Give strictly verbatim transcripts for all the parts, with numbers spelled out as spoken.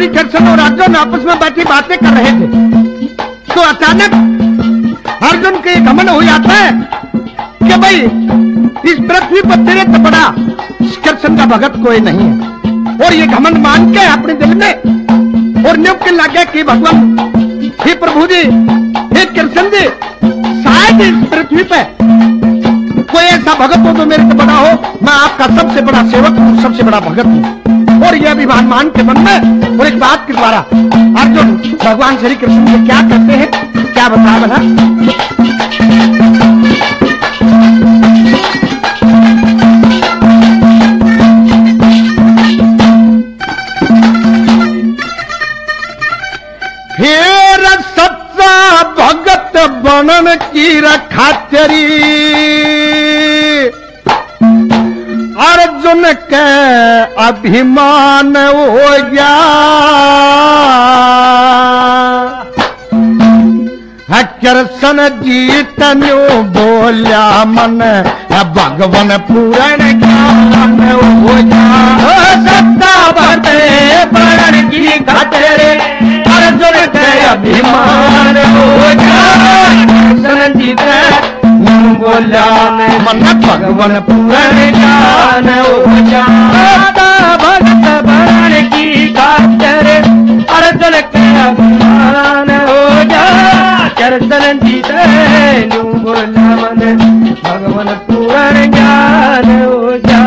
श्री कृष्ण और अर्जुन आपस में बैठी बातें कर रहे थे, तो अचानक अर्जुन के घमंड हो जाता है कि भाई इस पृथ्वी पर तेरे तो बड़ा कृष्ण का भगत कोई नहीं है। और ये घमंड मान के अपने दिल में और नियुक्त लगे कि भगवान, हे प्रभु जी, हे कृष्ण जी, शायद इस पृथ्वी पे कोई ऐसा भगत हो जो मेरे से बड़ा हो। मैं आपका सबसे बड़ा सेवक हूँ, सबसे बड़ा भगत हूँ। और यह अभिमान मान के मन में और एक बात के द्वारा अर्जुन भगवान श्री कृष्ण को क्या कहते हैं, क्या बता बना। फिर सच्चा भगत बनन की रखा तेरी अर्जुन के अभिमान हो गया। कृष्ण जी तनु बोलिया मन भगवान पूरण ज्ञान हो गया। सत्ता भरते प्रण की खातिर अर्जुन के अभिमान हो गया। कृष्ण जी तनु बोलिया मन भगवान पूरण ज्ञान हो गया। सत्ता भक्त प्रण की खातिर अर्जुन के अभिमान हो गया। कृष्ण जी तनु बोलिया मन भगवान पूर्ण ज्ञान हो जा।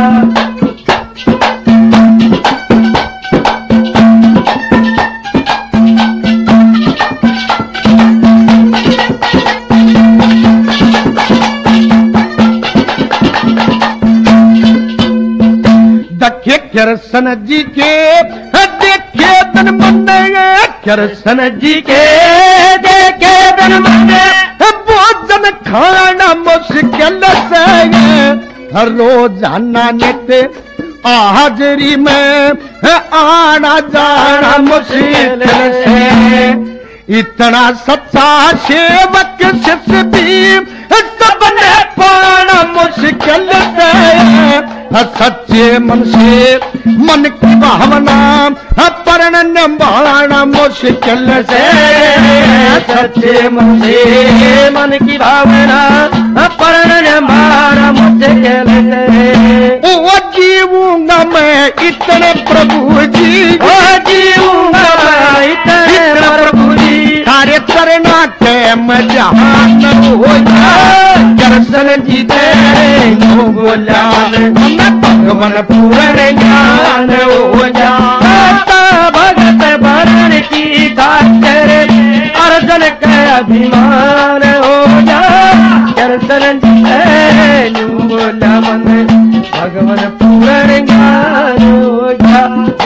देखे कृष्ण जी के देखे तन मन कृष्ण जी के देखे तन मन भोजन खाना मुश्किल से रोजाना नित्य हाजरी में आना जाना मुश्किल से। इतना सच्चा सेवक शिष्य भी सबने पाना मुश्किल से। सच्चे मन से मन की भावना परण निभाना मुश्किल से। सच्चे मन से मन की भावना परण निभाना मुश्किल से। ओ जीऊंगा मैं इतने प्रभु जी, ओ जीऊंगा मैं इतने प्रभु जी, तारे करना के मजान हो जा। कृष्ण जी तनु बोलिया भगवान पूर्ण ज्ञान हो जा। भगत भरण की खातिर अर्जुन के अभिमान हो जा। कृष्ण जी तनु बोलिया मन भगवान पूर्ण ज्ञान हो जा।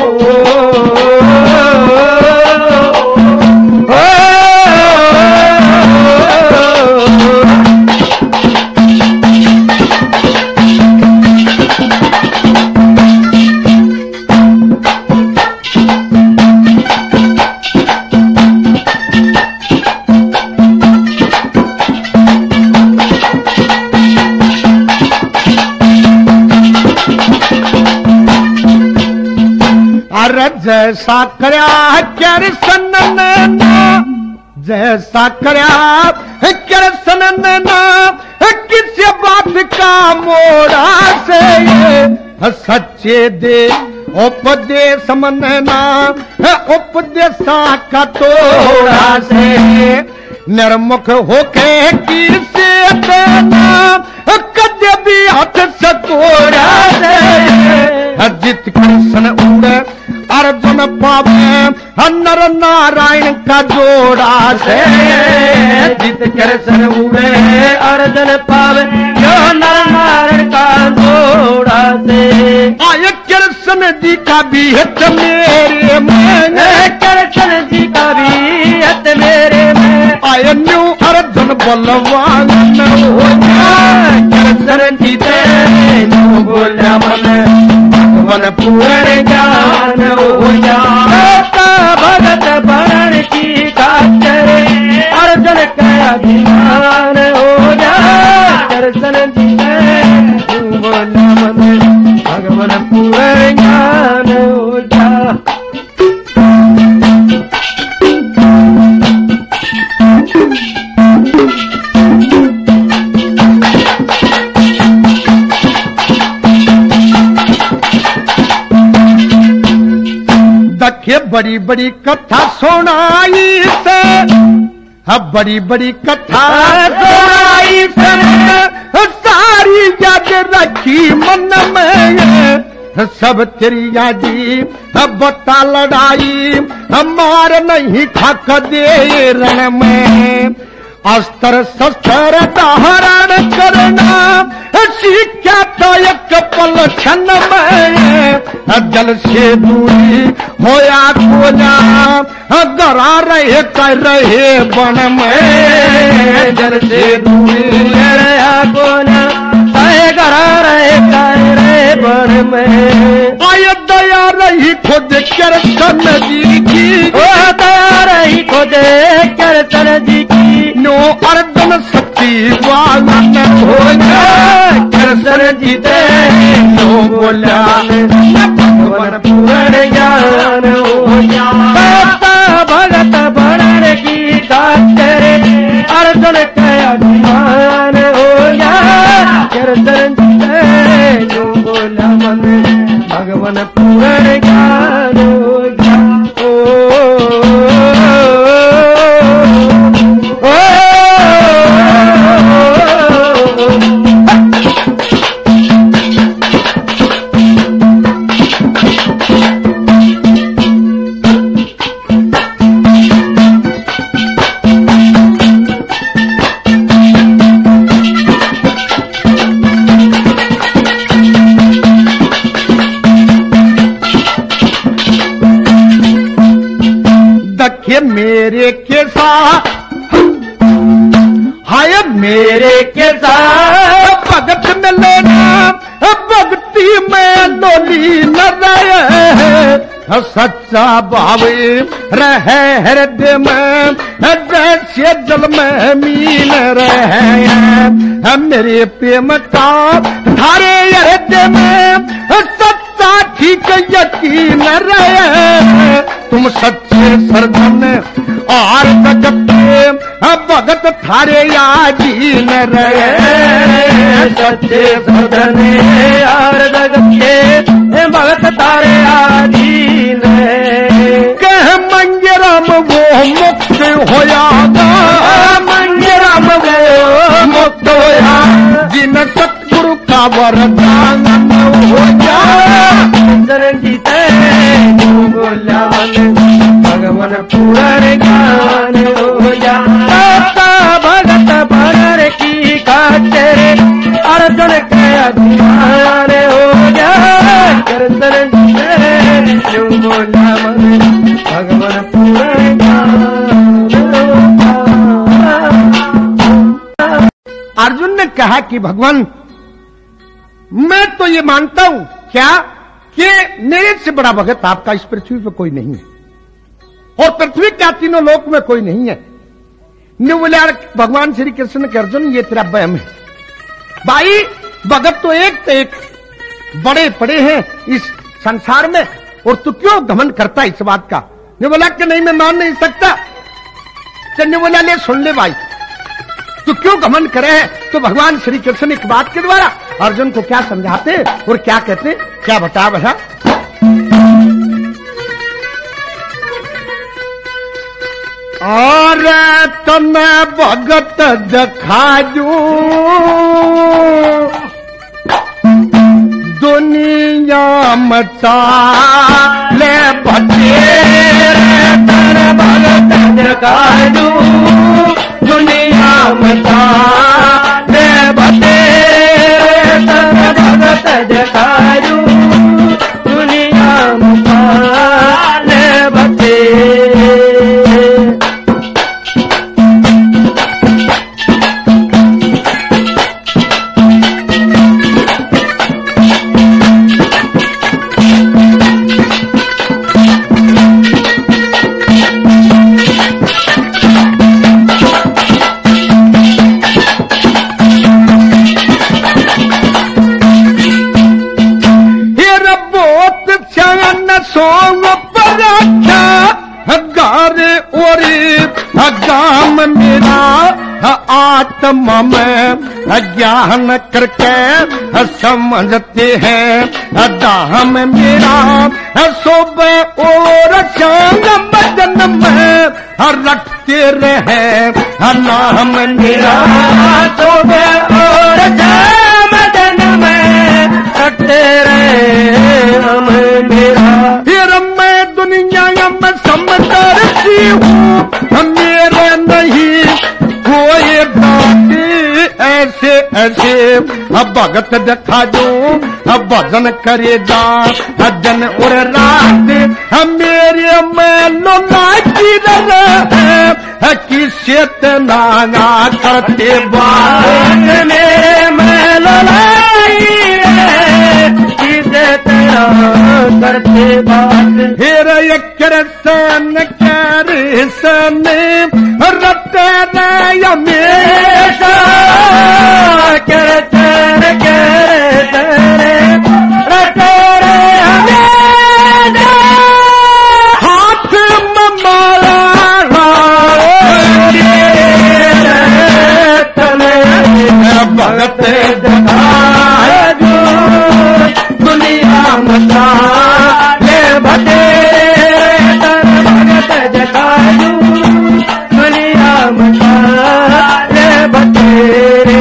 जैसा करया कृष्ण ने जैसा करया कृष्ण ने किसी बात का मोड़ा से। सच्चे दे उपदेश मनना उपदेशा का तोड़ा से। निर्मुख होके किसे देना कदे भी हाथ से तोड़ा से। जित कृष्ण उड़े अर्जुन पावे नर नारायण का जोड़ा से। जित कृष्ण उड़े अर्जुन पावे नर नारायण का जोड़ा से। आय कृष्ण जी का भी हित मेरे में, कृष्ण जी का भी हित मेरे में। आय न्यू अर्जुन बलवान हो जा। कृष्ण जी तनु बोलिया मन भगवान पूर्ण ज्ञान हो जा। भगत भरण की खातिर अर्जुन का अभिमान हो जा। कृष्ण जी तनु बोलिया मन भगवान पूर्ण ज्ञान हो जा। बड़ी बड़ी कथा सुनाई से, अब बड़ी बड़ी कथा सुनाई से, सारी याद रखी मन में, सब तेरी यादी अब बता लड़ाई, हमार नहीं खाक दे रण में, अस्त्र शस्त्र धारण करना सीखा तो एक पल क्षण में, जल से दूरी होया कोना गरा रहे कर रहे बन में, जल से दूरी रहा कोना गरा रहे कर रहे बन में, आय दया रही खुद कीर्तन जी की, ओ दया रही खुद कीर्तन जी की, नो अर्जुन सती वालन हो कीर्तन जी दे नो बोला भगवान पूर्ण ज्ञान हो भगत भरण की खातिर अर्जुन का अभिमान हो गया, कीर्तन जी दे नो बोला मन भगवान पूर्ण ज्ञान हो गया। मेरे के साथ हाय मेरे के साथ भगत में लेना भक्ति में डोली न रहे, सच्चा भाव रहे हृदय में जैसे जल में मीन रहे, मेरे प्रेम का धारे हृदय में सच्चा ठीक यकीन रहे, तुम सच्चे सरधन और जगत भगत थारे यादीन रहे, सच्चे सरधन और जगत के भगत थारे यादीन कह मंगराम वो मुक्त होया, मंगराम वो मुक्त होया, जिन सतगुरु का वरदान हो जा, शरण जीते बोला भगवान पूर्ण ज्ञान हो जा, भगत भरण की खातिर अर्जुन के अभिमान हो जा, कीर्तन जीते बोला भगवान पूर्ण ज्ञान हो जा। अर्जुन ने कहा कि भगवान मैं तो ये मानता हूं क्या कि मेरे से बड़ा भगत आपका इस पृथ्वी पर कोई नहीं है, और पृथ्वी क्या तीनों लोक में कोई नहीं है। बोले भगवान श्री कृष्ण के अर्जुन ये तेरा वहम है, भाई भगत तो एक तो एक बड़े पड़े हैं इस संसार में, और तू क्यों घमंड करता इस बात का। ने बोला कि नहीं मैं मान नहीं सकता। ने बोला ले सुन ले भाई, तू क्यों घमंड करे है। तो भगवान श्री कृष्ण इस बात के द्वारा अर्जुन को क्या समझाते और क्या कहते, क्या बता बता। और तुम्हें भगत दिखाजू दुनिया मचा ले बचे, भगत दिखाजू दुनिया मचा ले बचे, भगत दिखाजू दुनिया मचा ले बचे। आत्मा में ज्ञान करके समझते हैं दाम मेरा सुबह और शाम बदन में रखते रहे नाम मेरा सुबह और शाम बदन में रखते रहे नाम मेरा। फिर मैं दुनिया में समदर्शी हूँ मेरा नहीं कोई बात ऐसे ऐसे अब भगत दिखा दो अब भजन करेगा जन और रात मेरे मैलो लागी रहे किसे नागा करते बात मेरे मैलो लागी रहे किसे करते बात। फिर एक सन कर सन रते रहे मेरा करते करते रटे हाथ में माला भगत दुनिया मता ले भटे भगत जगाजू दुनिया मता ले भटे।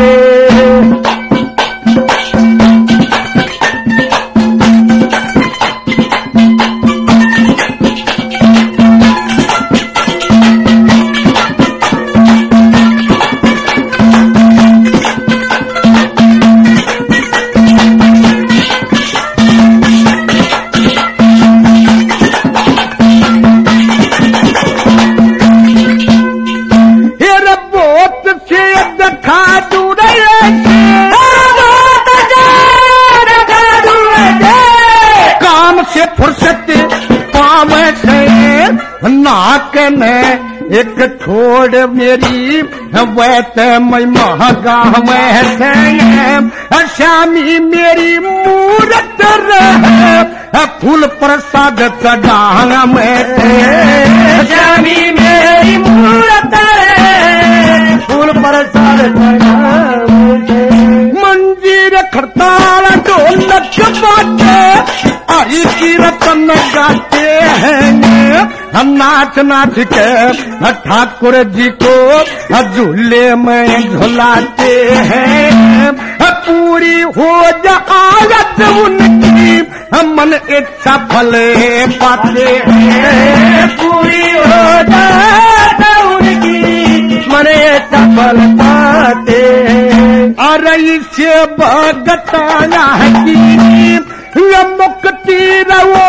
से फुर्सत पावे से नाक ने एक छोड़ मेरी वैत मैं महगा वैसे श्यामी मेरी मूरत रहे फूल प्रसाद चढ़ा में श्यामी मेरी मूरत रहे फूल प्रसाद चढ़ा मंजीर खड़ताल ढोलक बाटे हरी की रतन गाते हैं हम नाच नाच के ठाकुर जी को झूले में झुलाते हैं पूरी हो जात उनकी मन इच्छा फल पाते हैं पूरी हो जात उनकी मन इच्छा फल पाते हैं। अरे इसे भगताना की मुक्ति रहो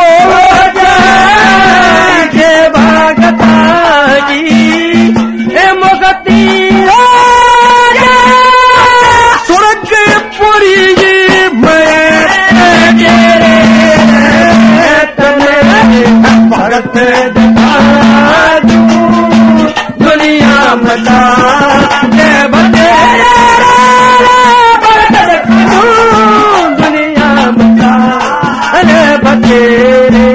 जे भगता जी मुक्ति स्वर्ग पुरी मैं भगत दुनिया मता जय बते दुनिया मता बतेरे।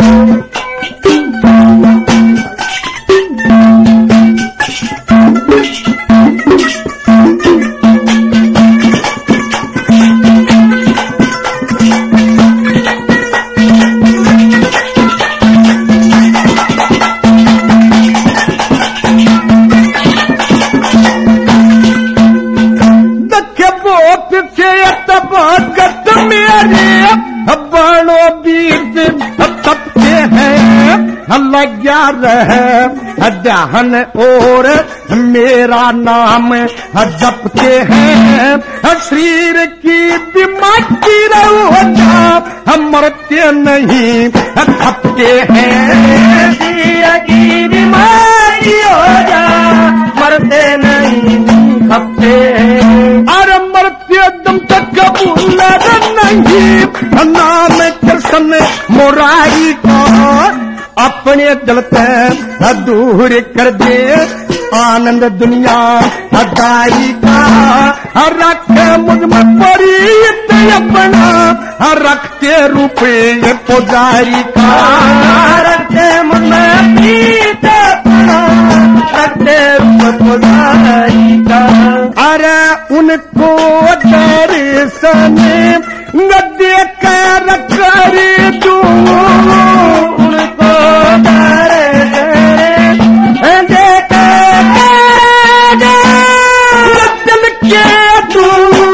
दखे बोत से तबगत मेरे बड़ो बीज तपते हैं लग्या रहे दहन और मेरा नाम जपते हैं शरीर की बीमारी रोजा हम मरते नहीं खपते हैं शरीर की बीमारी हो जा मरते नहीं खपते हैं। अरे मरते दम तक कबूल नहीं नाम कृष्ण मुरारी का अपने दिल से दूर कर दे आनंद दुनिया अदाई का रख मुझ में परीत अपना रखते रुपये पुजारी का रखते मुझ में प्रीत अपना रखते रुपये पुजारी का। के तू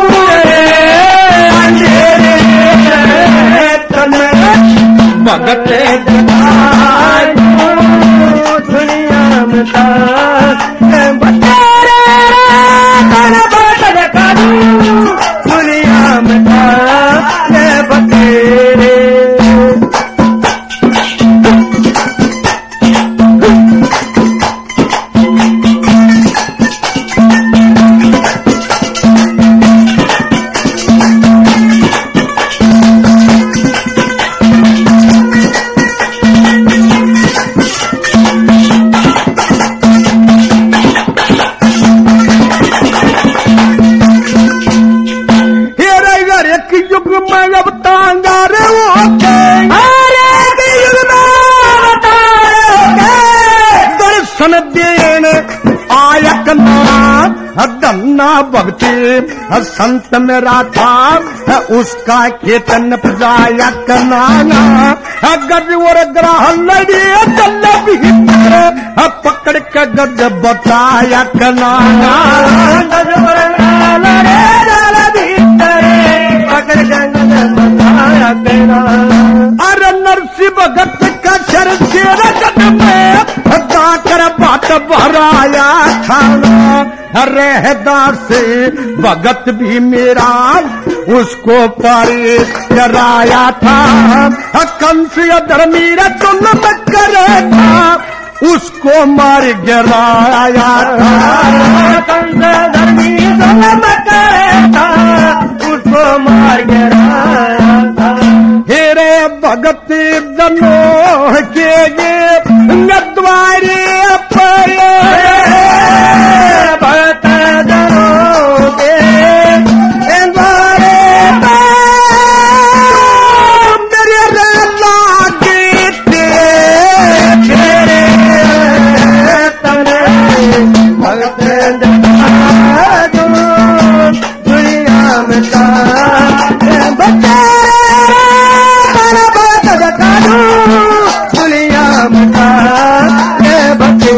अंधेरे तन भगत दुनिया में बतेरे तन भगत कानू दुनिया में बतेरे धन्ना भक्ति संत मेरा था उसका केतन पजाया कनाना गज और ग्रह लड़ी चल भीतर पकड़ के गज बताया कनाना गज और ग्रह लड़े चल भीतर पकड़ के गज बताया कनाना। अरे नरसिंह भगत का शर से रगत में जाकर बात भराया खाना रहदार से भगत भी मेरा उसको पारी कराया था कंस धर्मी तुल करे था उसको मार गिराया था कंस धर्मी तुल करे था उसको मार गिराया था। हेरे भगत जनों के द्वारे पर भगत जनों के द्वारे मेरे लागे तेरे तने भगत दुनिया में दुनिया में बचे।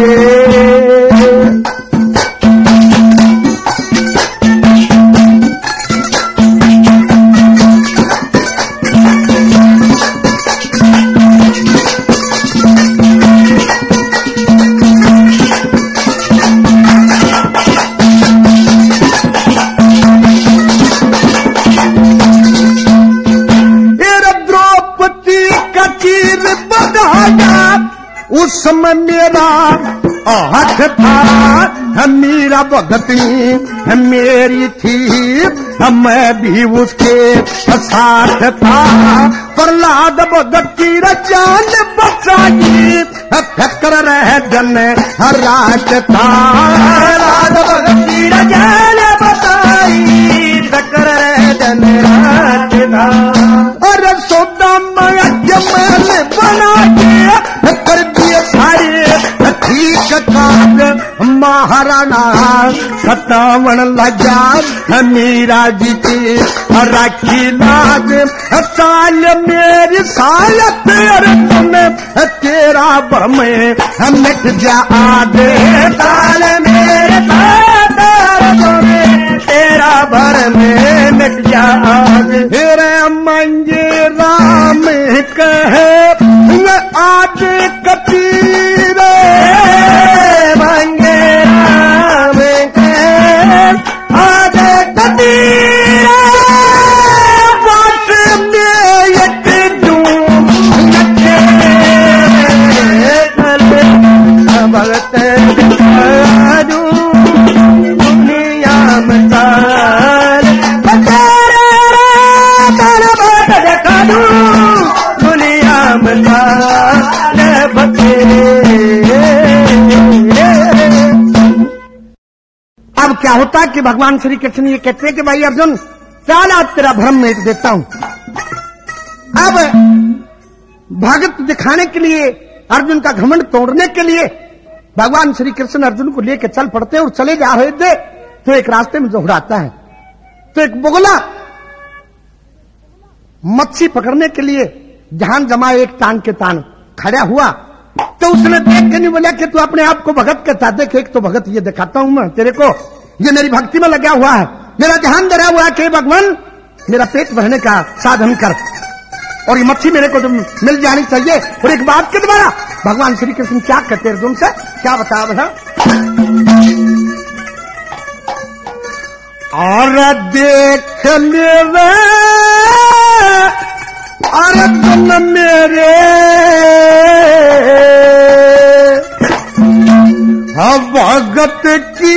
उस समय मेरा हाथ था मीरा भगती मेरी थी मैं भी उसके साथ था प्रहलाद भगत की जान बचाई फकर रह जन रात था प्रहलाद भगत की जान बचाई फकर रह जन रात था। अरे सोदा महल बना के कर दिए सारे ठीक काज महाराणा सतावन लगा मीरा जी की राखी लाज साल मेरी सायत तुम तेरा भ्रम मिट जा आगे साल मेरे तेरा भ्रम मिट जा आगे। फिर मंगे राम कहे आज कबीर मंगे राम कहे आज कबीर बात में एक दूम भगत दुनिया में दुनिया में अब क्या होता कि भगवान श्री कृष्ण ये कहते हैं कि भाई अर्जुन चल आज तेरा भ्रम मेट देता हूं। अब भगत दिखाने के लिए अर्जुन का घमंड तोड़ने के लिए भगवान श्री कृष्ण अर्जुन को लेकर चल पड़ते और चले जा रहे थे तो एक रास्ते में दोहराता है तो एक बुगला मच्छी पकड़ने के लिए जहां जमा एक तान के तान खड़ा हुआ तो उसने देख के नहीं बोला कि तू अपने आप को भगत कहता, देख एक तो भगत ये दिखाता हूं मैं तेरे को, ये मेरी भक्ति में लगा हुआ है। मेरा ध्यान दे रहा हुआ कि भगवान मेरा पेट भरने का साधन कर, और ये मच्छी मेरे को तो मिल जानी चाहिए। और एक बात के द्वारा भगवान श्री कृष्ण क्या कहते हैं अर्जुन से, क्या बता बता और देख मेरे अर्जुन मेरे भगत की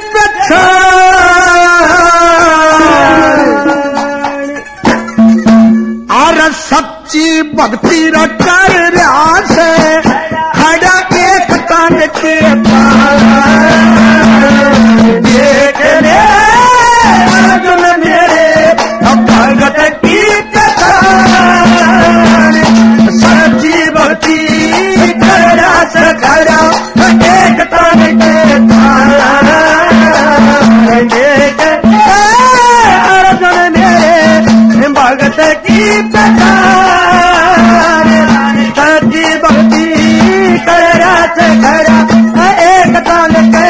और सच्ची भक्ति कर रहा से खड़ा एक तन के देख ले अर्जुन मेरे भगत की सच्ची भक्ति कर रहा से खड़ा एक तन के देख अर्जुन मेरे भगत की सच्ची भक्ति कर रहा से खड़ा एक तन के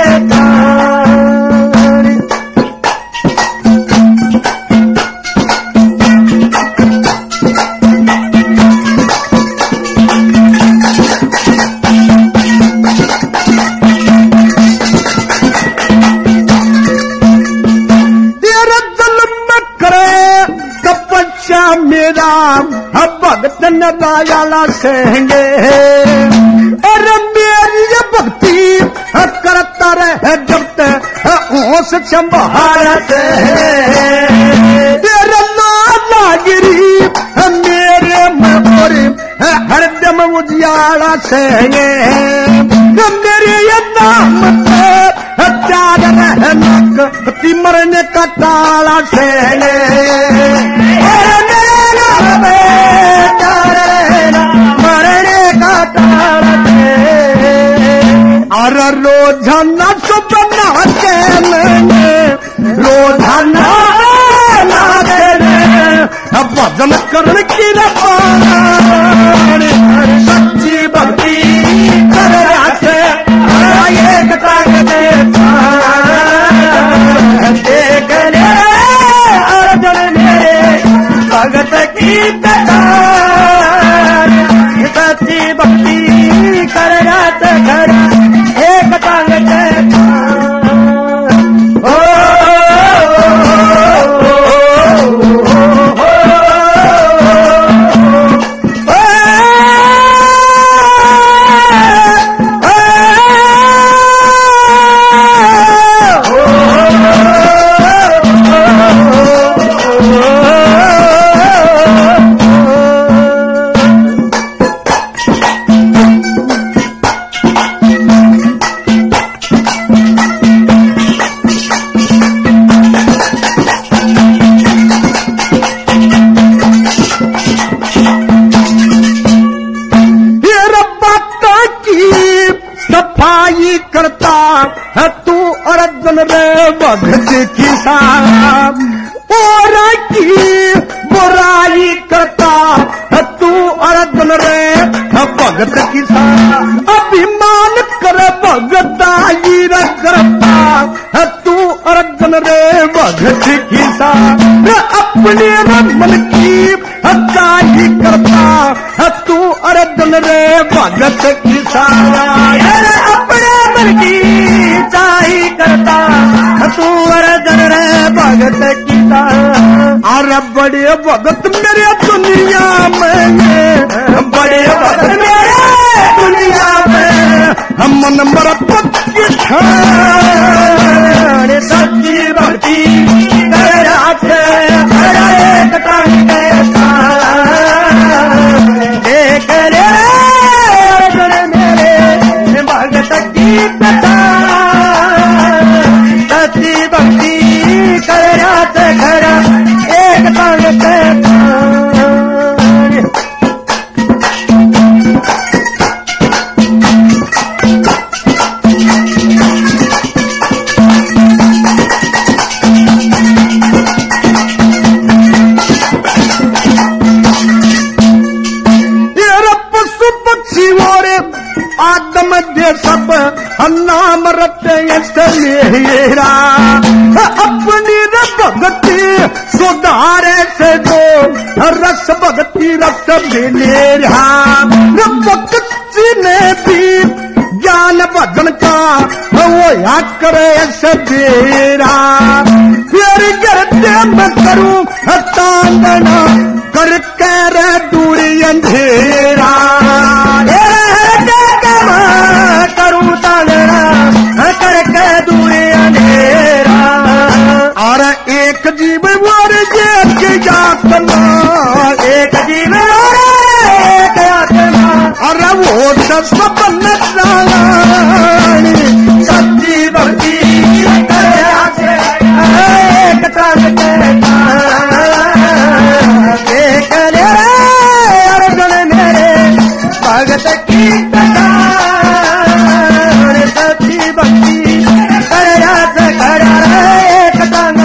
भगत नदायाला सेंगे और मेरी भक्ति करता रहे जब तक ओस संभारत तेरे लागिरी मेरे मोरे हरदम उजियाला सेंगे मेरे ये नाम चार रहे नक तिमरने का ताला सेंगे मरने का और रोजाना सुबह के मैंने रोजाना भजन करने की सच्ची भक्ति कर से एक देखने अर्जुन मेरे भगत की सच्ची भक्ति कर रात घर एक टांग ओ भगत किसान और की बुराई करता तू अर्जुन रे भगत किसान अभिमान कर भगताई करता तू अर्जुन रे भगत किसान अपने मन की हत्याई करता तू अर्जुन रे भगत किसान अपने मन की चाही करता तू अर्जुन रे भगत किसान अरे बड़े भगत मेरे दुनिया में बड़े भगत मेरे दुनिया में हम मन मरत सच्ची भक्ति कर एक टांग देख रे अर्जुन मेरे भगत की सच्ची भक्ति कर रात घर एक टांग रस भक्ति रस मिलेरा ने भी ज्ञान भजन का वो या करे सवेरा फिर गिरते मैं करूं तांगना कर कर दूरी अंधेरा करूं तांगना कर के दूरी अंधेरा और एक जीव और एक यातना एक जीव और एक यातना अरे वो सपन सच्ची भक्ति एक तन देख ले अर्जुन मेरे भगत की सच्ची भक्ति कर एक तन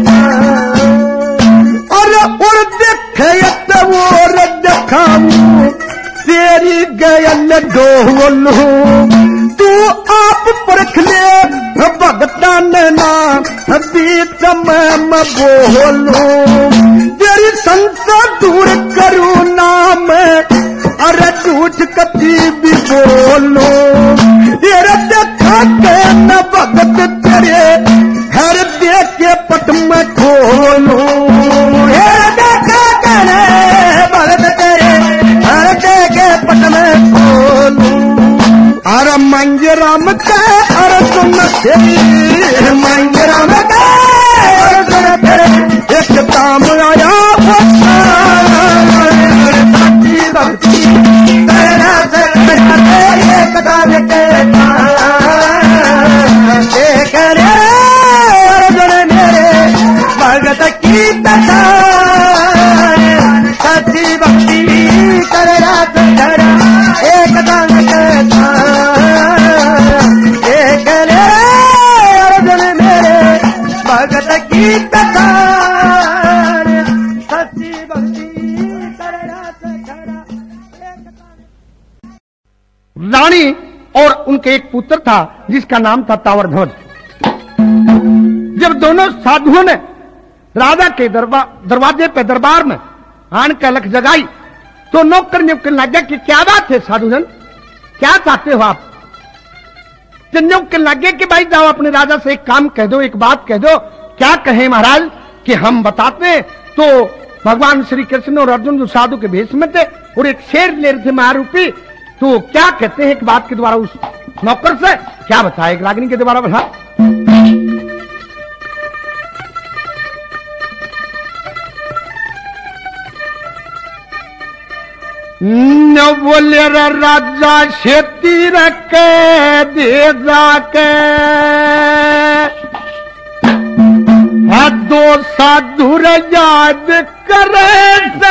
और उड़ देखे वो रखाऊ तेरी गयल डोलो तू आप परख ले भगतान ना बीच में बोलो तेरी संसा दूर करू नाम अरे झूठ कभी भी बोलो तेरे देखा के न भगत तेरे हर देख के पट में खोलो देखा के भगत तेरे हर देख के पट में खोलो अरे मंजराम का अरे सुन तेरी मंजराम का अरे सुन तेरे एक काम आया सच्ची भक्ति करना से एक दान के एक रे अर्जुन मेरे भगत की कथा सच्ची भक्ति करना से एक दान के एक रे अर्जुन मेरे भगत की कथा सच्ची भक्ति करना से रानी और उनके एक पुत्र था जिसका नाम था तावरध्वज। जब दोनों साधुओं ने राजा के दरबा, दरवाजे पे दरबार में आन का लख जगाई तो नौकर ने कहने लगा कि क्या बात है साधुजन, क्या चाहते हो आप? चंजों के लगे कि भाई जाओ अपने राजा से एक काम कह दो, एक बात कह दो। क्या कहे महाराज कि हम बताते हैं। तो भगवान श्री कृष्ण और अर्जुन जो साधु के भेष में थे और एक शेर ले रहे थे महारूपी, तो क्या कहते हैं एक बात के द्वारा उस नौकर से क्या बताए एक रागिनी के द्वारा बता। न बोले राजा खेती रख दे जाके दो साधु याद करे से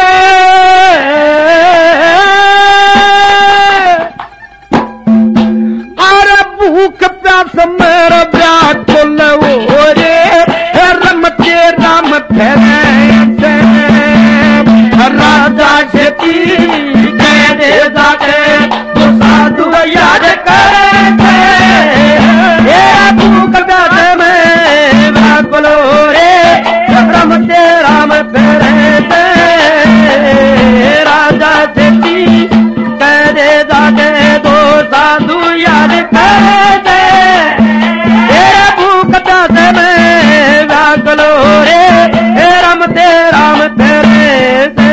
अरे भूख प्यास मेरा व्याकुल हो रे रम के राम फेरे राजा खेती कह दे जाके तो साधु याद करे भूख प्यास में व्याकुल हो रे रम के राम फेरे राजा खेती कह दे जाके दो साधु याद कर दे भूख प्यास में व्याकुल हो रे राम ते राम तेरे से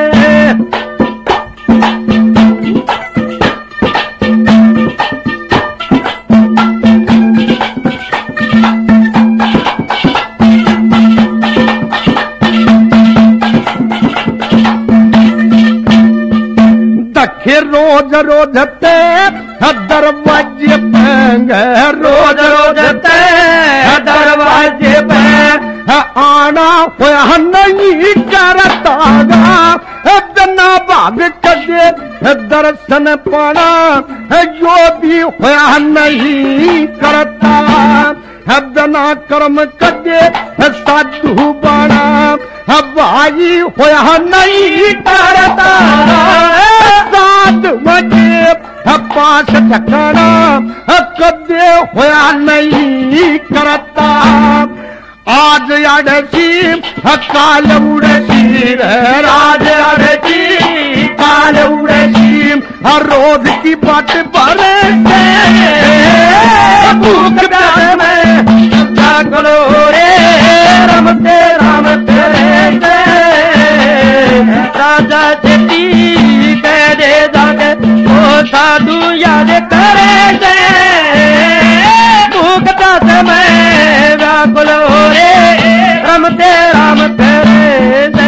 रोज रोजते दरवाजे पे रोज रोजते दरवाजे पे आना हुआ नहीं करता बिना भाग कदे दर्शन पाना जो भी हुआ नहीं करता बिना कर्म कदे साधु बना भाई होया नहीं करता साध मजे पास ठकाना कदे होया नहीं करता आज अड़सी काल उड़सी वीर राज अरजी काल उड़े सीम हर रोज की बाट भरे भूख प्यास में जागलो रे रमते राम तेरे राजा चेती कह दे जाके ओ साधु याद करे दे भूख प्यास में जागलो रे रमते राम तेरे दे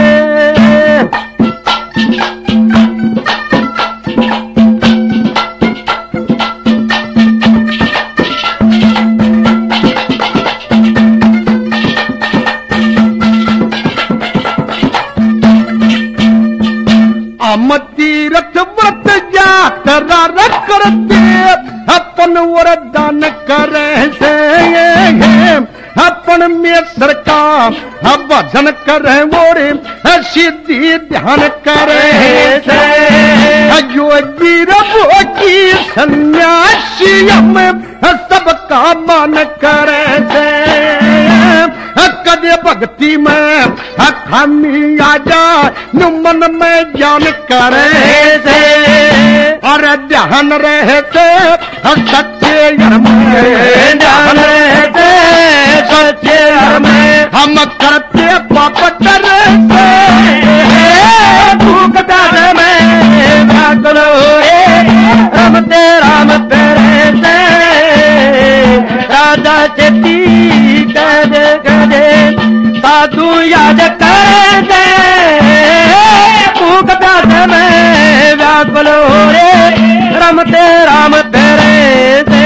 तीरथ व्रत यात्रा करते अपन वरदान करे से अपन में सरकार भजन करे मोरे सिद्धि ध्यान करे से योगी रबो की सन्यासी हम सबका मन करे से कदे भक्ति में खामी आ जाए मन में ज्ञान करे से और ध्यान रहते सच्चे में ध्यान रहते सच्चे में हम करते पाप डरते भूख प्यास में भागलो रमते राम तेरे राजा चेती कदे कदे साधु याद कर दे भूख प्यास में व्याकुल हो रे रमते राम तेरे से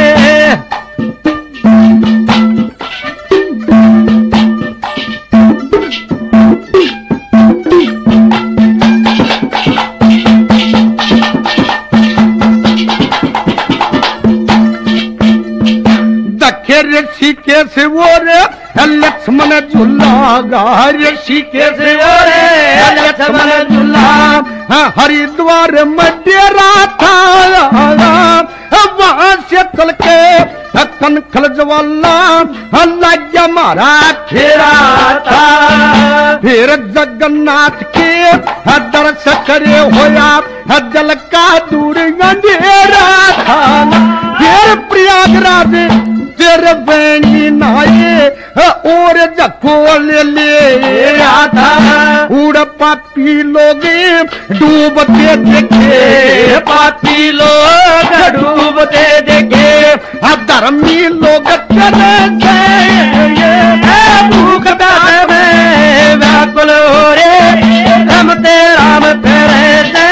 ऋषिकेश वो रे लक्ष्मण झूला गा ऋषिकेश वो रे लक्ष्मण झूला हरिद्वार में डेरा था वहां से चल के कनखल ज्वाला लज्जा मारा फेरा था फिर जगन्नाथ के दर्श करे होया जल का दूर अंधेरा था फिर प्रयागराज तेरे बेंगी नाये और जखो ले ले आता उड़ पापी लोग डूबते देखे पापी लोग डूबते देखे धर्मी लोग चले भूख प्यास में व्याकुल हो रे रमते राम तेरे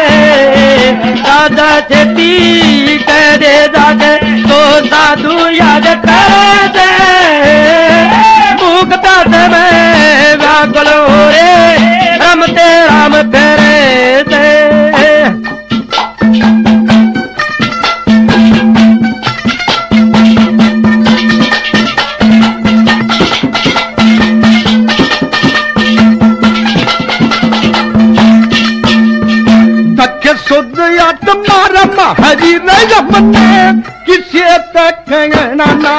राजा चेती कह दे जाके तो साधु याद कर दे भूख प्यास में व्याकुल हो रे रमते राम तेरे से शुद्ध आत्मा हरि रमने किसी तक कहना ना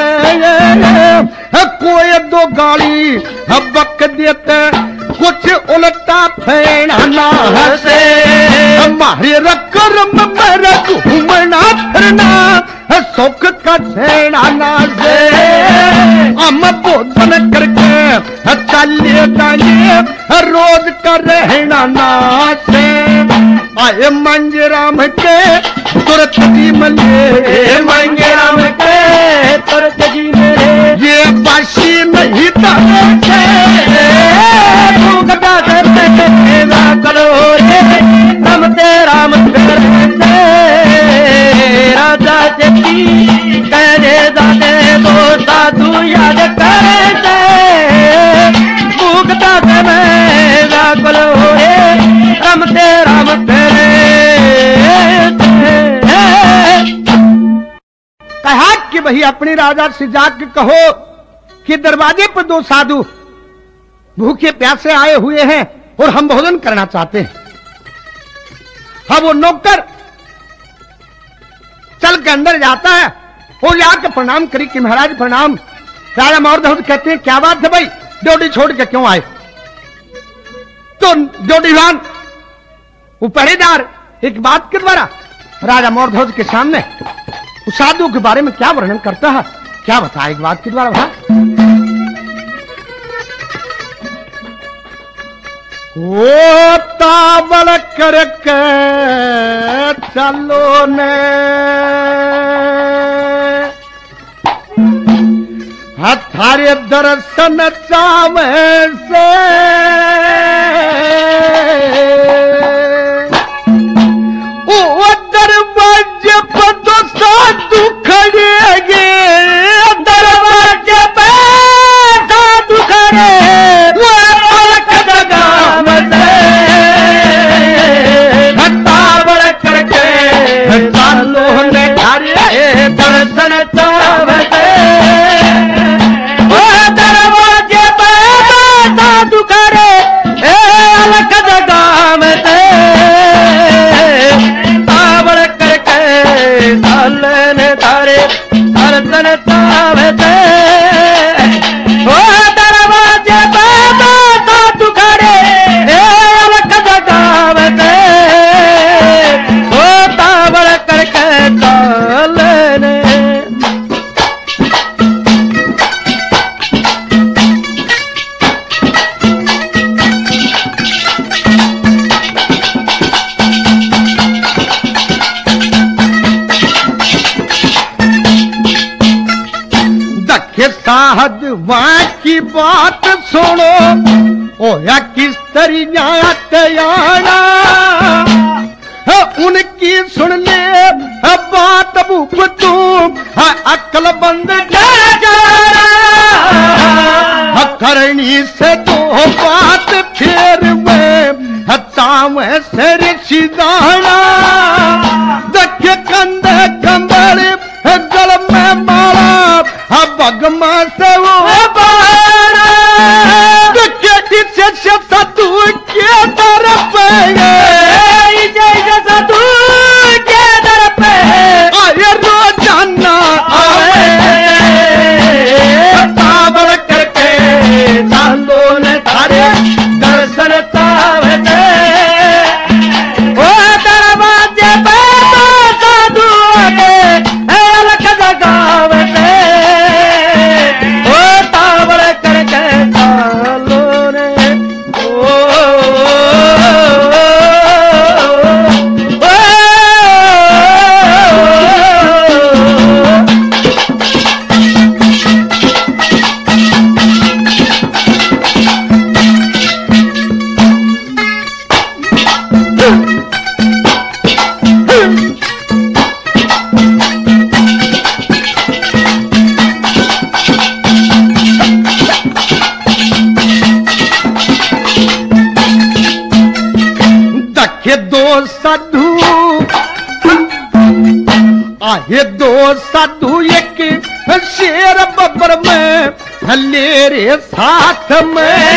से कोई दो गाली बक देते कुछ उल्टा फेना ना से हमारे रकरम मेरा घूमना फिरना सुख का छेड़ा ना से हम भोजन करके चले जाए रोज का रहना ना से आए मंगे राम के तुरंत जी मले मंगे राम के तुरंत जी मेरे ये बाशी नहीं तारे भूख प्यास में करो रे रमते राम करते राजा चेती कहने जाते तो साधु याद करते भूख प्यास में व्याकुल हो रे रमते राम तेरे कहा कि वही अपने राजा से जाकर कहो कि दरवाजे पर दो साधु भूखे प्यासे आए हुए हैं और हम भोजन करना चाहते हैं। हाँ वो नौकर चल के अंदर जाता है और जाकर प्रणाम करी कि महाराज प्रणाम। राजा मौर्य कहते हैं क्या बात है भाई ड्यूटी छोड़ के क्यों आए? तो जो दीवान वो पहरेदार एक बात के द्वारा राजा मौर्ध्वज के सामने उस साधु के बारे में क्या वर्णन करता है, क्या बताया एक बात के द्वारा भाई। ओ तावल करके चलो ने थारे दर्शन चावे से ओ दरवाजे पर तो साधु खड़े गे, दरवाजे पे साधु खड़े वो पलक लगाम से तावड़ करके चालो ने थारे दर्शन चावे से साहद वहाँ की बात सुनो, ओ या किस तरिया तैयारा उनकी सुन ले बात बुक तू अक्ल बंद करनी से तो बात फिर में हतावे से रिश्तेदारा देखे कंधे कंबल गल में माला बगमा से वो बारा देखे से साधु के तरफ साधु के तरफ आए रोजाना तावड़ करके चालो ने थारे दर्शन चावे ओ दरवाजे पे साधु अलग जगावे साधु आहे दो साधु एक शेर बबर में लेरे साथ में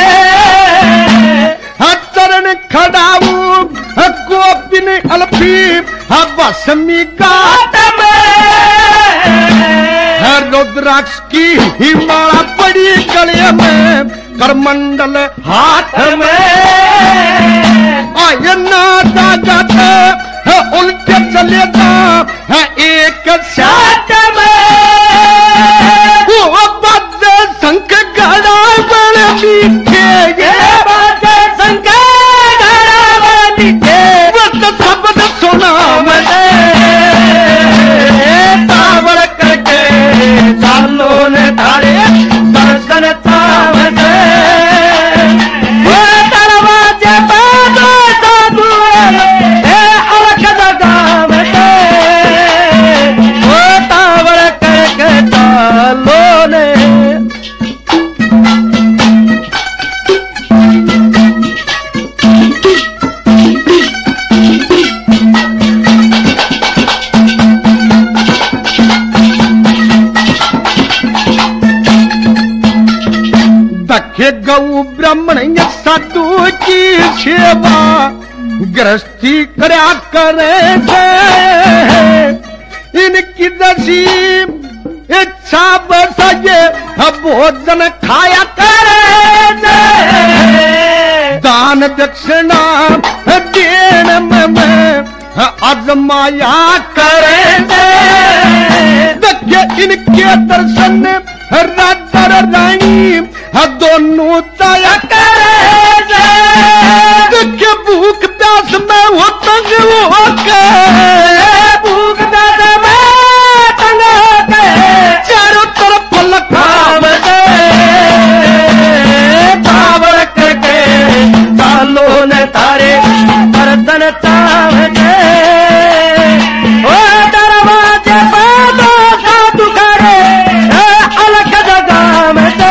चरण खड़ाऊ गोपिन अल्फी बसमी गाट में रुद्राक्ष की हिमालय पड़ी गले में करमंडल हाथ में आये नादा गाते उनके चले है एक साथ में वो बाजे शंख गड़ा बड़े मीठे ये बाजे शंख गड़ा बड़े मीठे वो शब्द सुना मैंने तावड़ करके चालो ने थारे दर्शन चावे वो दरवाजे पे साधु अलग जगाम वो तावड़ करके चालो ने दखे गौ ब्राह्मण साधु की सेवा गृहस्थी करया करे थे इनकी दसी इच्छा बसाये भोजन खाया करे थे दान दक्षिणा देन में आजमाया करेंगे। देखिए इनके दर्शन राजा रानी दोनों तय करेंगे। देखिए भूख प्यास में हो तंग होके, भूख प्यास में तंग होके चारों तरफ लखाम दे पावर करके सालों ने तारे दर्शन चाव दे। ओ दरवाजे पर दो साधु खड़े अलग जगह में दे।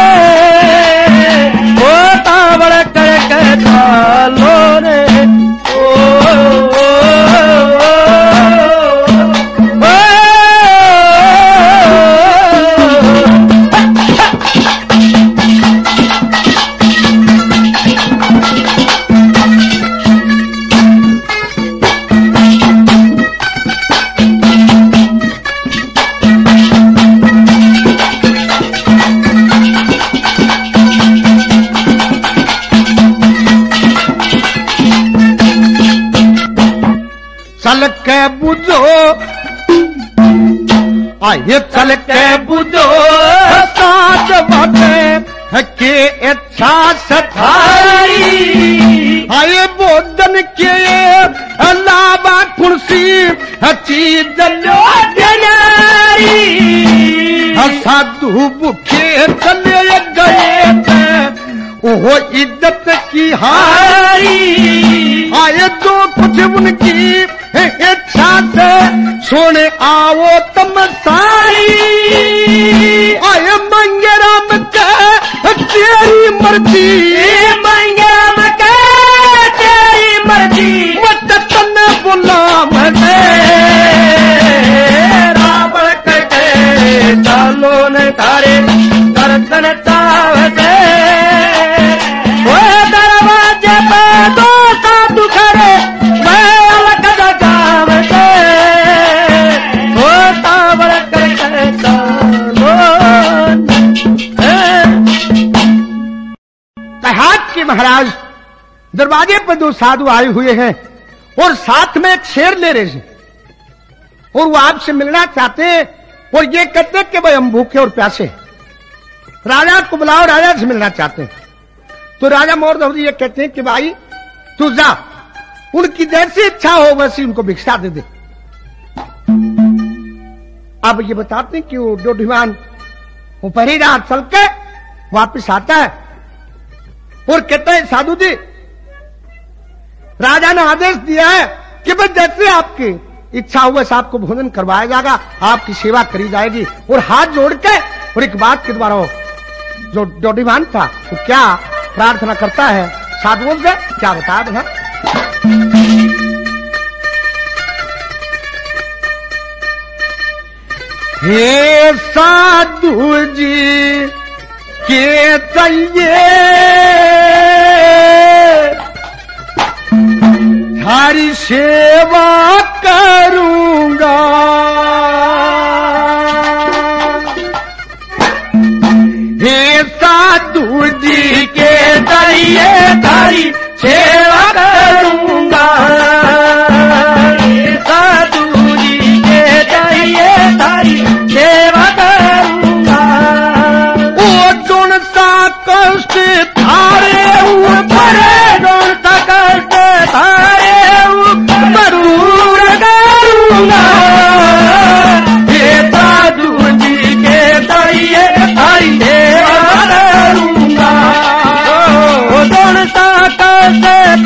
ओ तावर करके सालों ने चल के बुझो, आइए चल के बुझो साथ बातें के अच्छा सथारी। आए बोधन के अलावा कुर्सी चीज लो देनारी। साधु भूखे चले गए थे वो इज्जत की हारी। आए जो कुछ उनकी इच्छा से सोने आओ तम सारी। आए मंगे राम के तेरी मर्जी, मंगे राम के तेरी मर्जी मत तन गुलाम दे। रावण के चालो ने तारे दर्शन चाव दे। वो दरवाजे पे दो साधु खड़े मैं अलग जगह में दे। वो तावर करके कहात के महाराज दरवाजे पर दो साधु आए हुए हैं और साथ में एक शेर ले रहे हैं और वो आपसे मिलना चाहते हैं और ये कहते हैं कि भाई हम भूखे और प्यासे। राजा को बुलाओ, राजा से मिलना चाहते हैं। तो राजा मोर ये कहते हैं कि भाई तू जा, उनकी जैसी इच्छा हो वैसी उनको भिक्षा दे दे। अब ये बताते हैं कि वो डोडीमान वो पहली रात चल के वापिस आता है और कहता है साधु जी राजा ने आदेश दिया है कि भाई जैसे आपकी इच्छा हो वैसे आपको भोजन करवाया जाएगा, आपकी सेवा करी जाएगी। और हाथ जोड़ के और एक बात के द्वारा जो डोडीमान था तो क्या प्रार्थना करता है साधुओं से, क्या बता देना। हे साधु जी के चाहिए थारी सेवा करूंगा। हे साधु जी के चाहिए थारी सेवा करूंगा। हे साधु जी के चाहिए थारी सेवा करूंगा। ओ जोन सा कष्ट थारे ऊपर, जोन सा कष्ट थारे जरूर करूंगा। हे साधु जी के चाहिए थारी सेवा करूंगा। ओ जोन सा कष्ट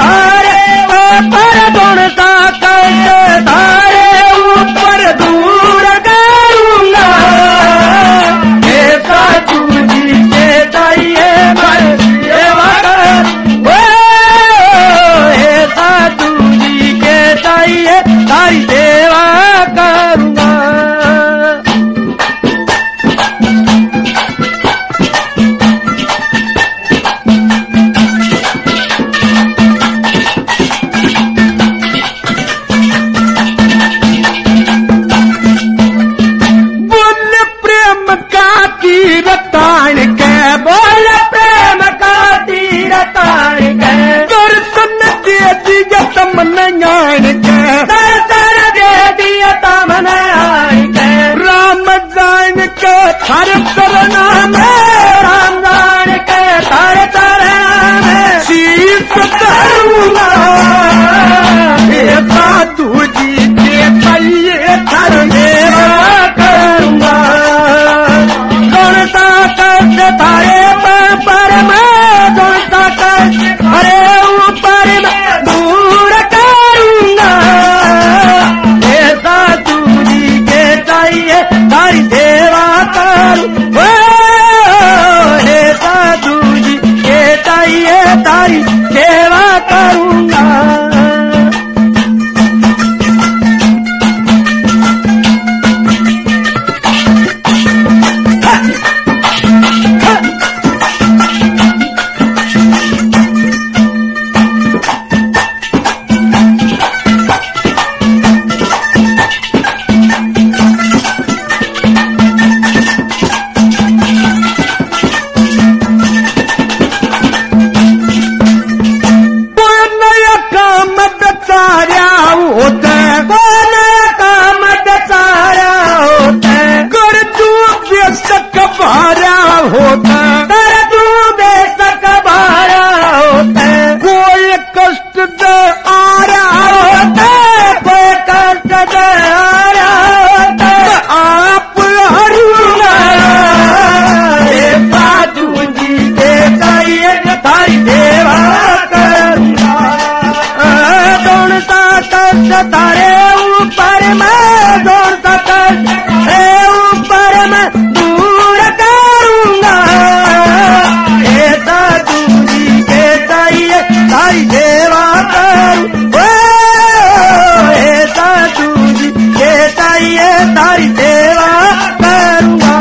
तारे ऊपर मैं जोड़ सकर ए ऊपर मैं दूर करूंगा ऐसा दूरी के चाहिए तारी सेवा करूं ऐसा दूरी के चाहिए तारी सेवा करूंगा।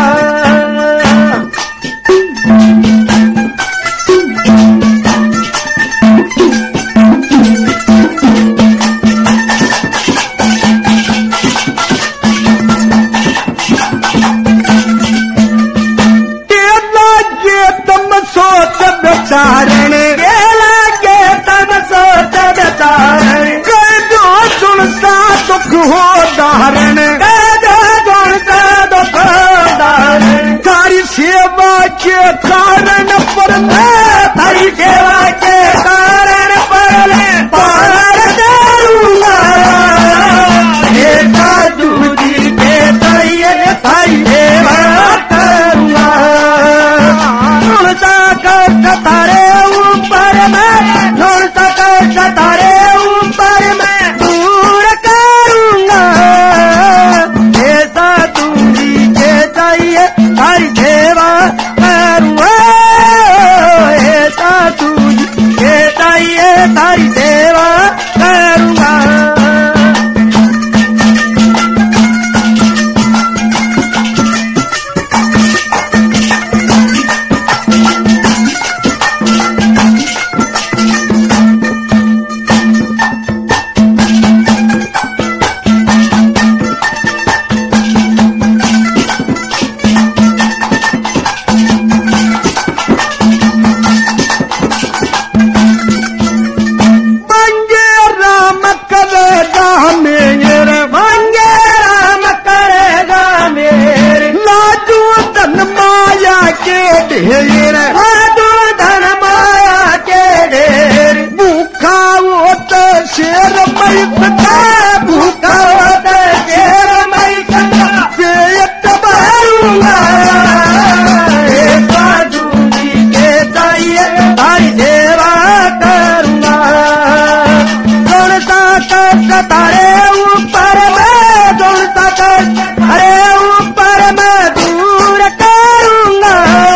चारण गेला के तम सोच बेचारण कर दो सुनसा दुख हो धारण कर दो सुनसा दुख धारण तारी सेवा के कारण पर मैं तारी सेवा के कारण पर मैं पार करूंगा ये साधुजी के चाहिए तारी सेवा करूंगा सुनता कर तारे ऊपर मैं ढूंढ सकर तारे ऊपर मैं दूर करूंगा ऐसा दूरी के चाहिए तारी सेवा करूंगा ऐसा दूरी के चाहिए तारी सेवा करूंगा। धन माया के ढेर भूखा वो तो शेर मई सका भूखा वो तो शेर मई सका पेट भरूंगा साधुजी के चाहिए तारी सेवा करूंगा जोड़ता कर तारे ऊपर मैं जोड़ता कर अरे ऊपर मैं दूर करूंगा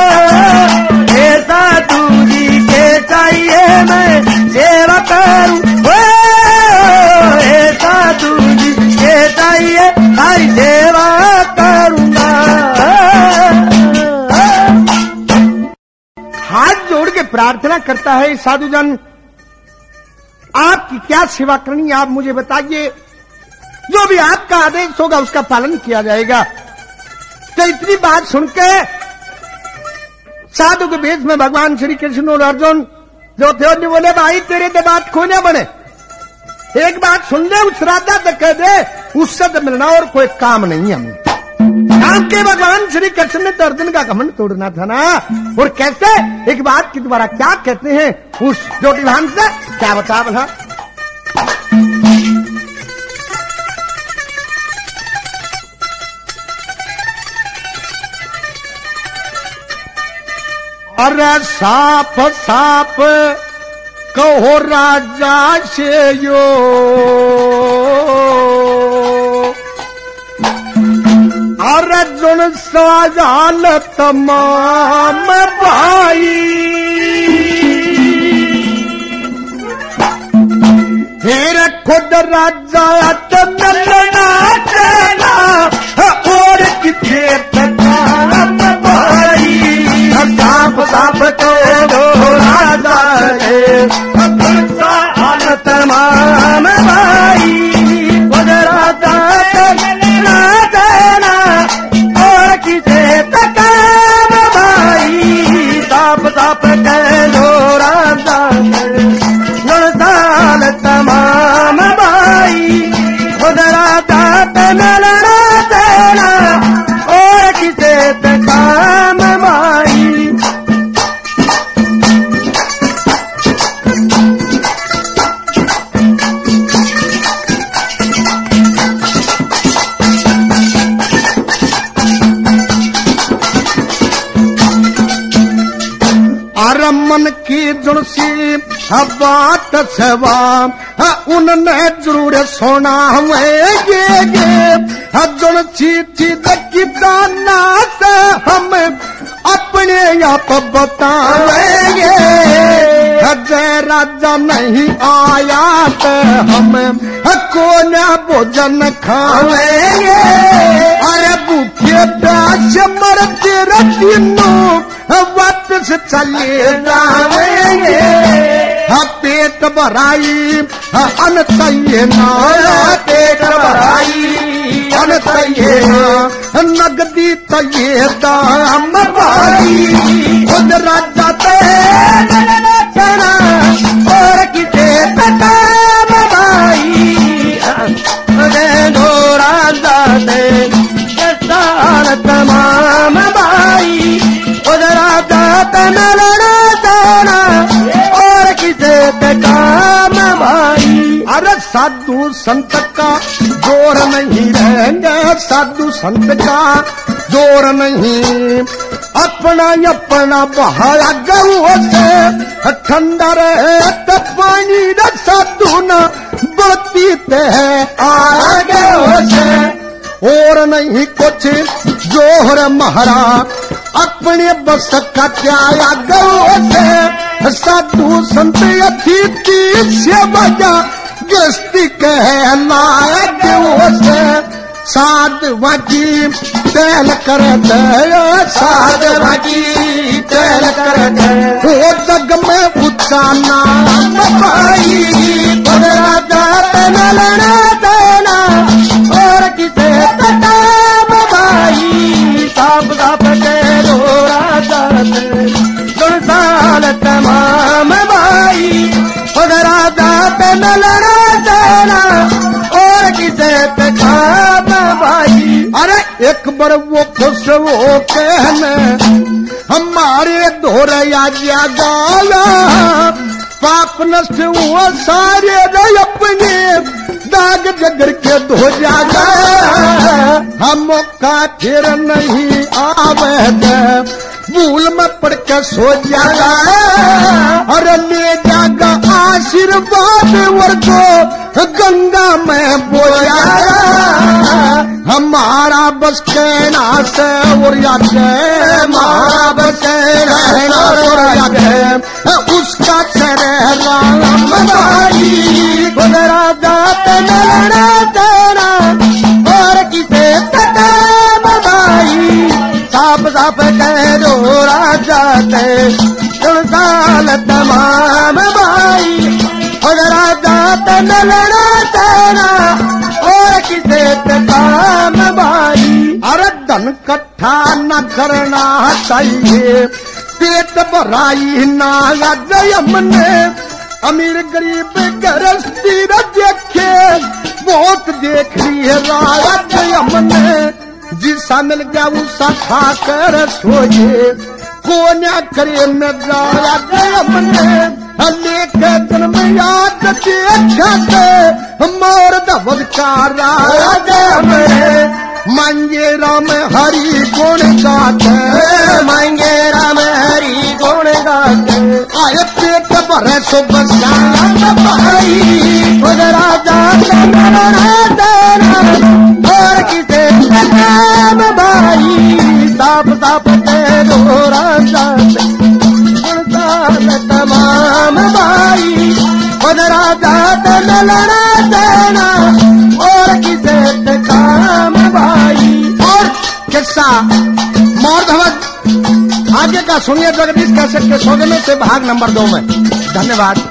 साधुजी के चाहिए मैं सेवा करूं साधुजी के चाहिए तारी सेवा करूंगा। हाथ जोड़ के प्रार्थना करता है साधुजन आपकी क्या सेवा करनी आप मुझे बताइए जो भी आपका आदेश होगा उसका पालन किया जाएगा। तो इतनी बात सुनकर साधु के भेष में भगवान श्री कृष्ण और अर्जुन जो थे उन्हें बोले भाई तेरे तो बात खोने बने एक बात सुन ले उस राजा तक कह दे उससे तो मिलना और कोई काम नहीं है हमें काम के भगवान श्री कृष्ण ने तो अर्जुन का घमंड तोड़ना था ना और कैसे एक बात के द्वारा क्या कहते हैं उस ज्योतिभान से क्या बता बोला अरे साफ साफ कहो राजा से यो अर्जुन सवाल तमाम भाई फिर खुद राजा मिलना देना और किसे तमाम भाई साफ साफ कहो राजा सवाल तमाम भाई खुद राजा मिलना देना और किसे तमाम भाई साफ साफ कहो राजा साल तमाम भाई खुद राजा मिलना देना और किसे तमाम भाई। अरे मन की जुड़सी बात सेवा उनने जरूर सुना ये जुड़सी चीज की दाना से हम अपने आप बताएंगे। जय राजा नहीं आया तो हम कौन भोजन खाएंगे। अरे भूखे प्यास मरते रतीनों वापस चले जाएंगे। पेट भराई अनत ये ना पेट भराई अनत ये ना नगदी तये दाम भाई खुद राजा ते और किसे दाम भाई दो राजा दे तमाम भाई खुद राजा तन लड़ा जाना और किसे काम भाई। अरे साधु संत का जोर नहीं रहेंगे साधु संत का जोर नहीं अपना अपना बहाया गऊ से ठंडा रहे तो पानी न साधु न बढ़ती है आगे से और नहीं कुछ जोहर महारा अपने बस का क्या गऊ से साधु संत अतिथि से बजा गृहस्थी कहलाए से साधवा की तेल कर दे साधवा की तेल कर दे वो जग में ऊंचा नाम भाई खुद राजा तेना लेना देना और किसे तटाम भाई साफ साफ के दो राजा साल तमाम भाई खुद राजा तेना लेना देना और किसे तटाम भाई। अरे एक बार वो खुश वो कहने हमारे धोरया गाला पाप नष्ट हुआ सारे रे अपने दाग जगर के धो जागा हम का फिर नहीं आवे भूल में पड़ के सो जागा। अरे ले जागा आशीर्वाद वर्गो गंगा में बोया हमारा बस कहना से उड़िया के हमारा बस कहना उड़िया के उसका चेहरा राम भाई खुद राजा तेना तेना और किसे तटाम भाई साफ साफ कह दो राजा ते साल तमाम भाई खुद राजा तेना तेना और किसे तटाम भाई। अरे धन कट्ठा न करना चाहिए पेट भराई ना जयम ने अमीर गरीब गृहस्थी न देखे बहुत देख ली है जयम ने जिसा मिल गया उसा खा कर सोए कोन्या करे न जाया जयम ने लेके जन्म याद देखा मोर दबद का जयम मांगे राम हरि गुण गाते मांगे राम हरि गुण गाते आए पेट भरे सुबह शाम भाई खुद राजा और किसे नाम भाई साफ साफ के दो राजा तमाम भाई खुद राजा लड़ा देना और किसे काम भाई। और किस्सा मोर धवज आगे का सुनिए जगदीश कैसेट के सौजन्य से भाग नंबर दो में। धन्यवाद।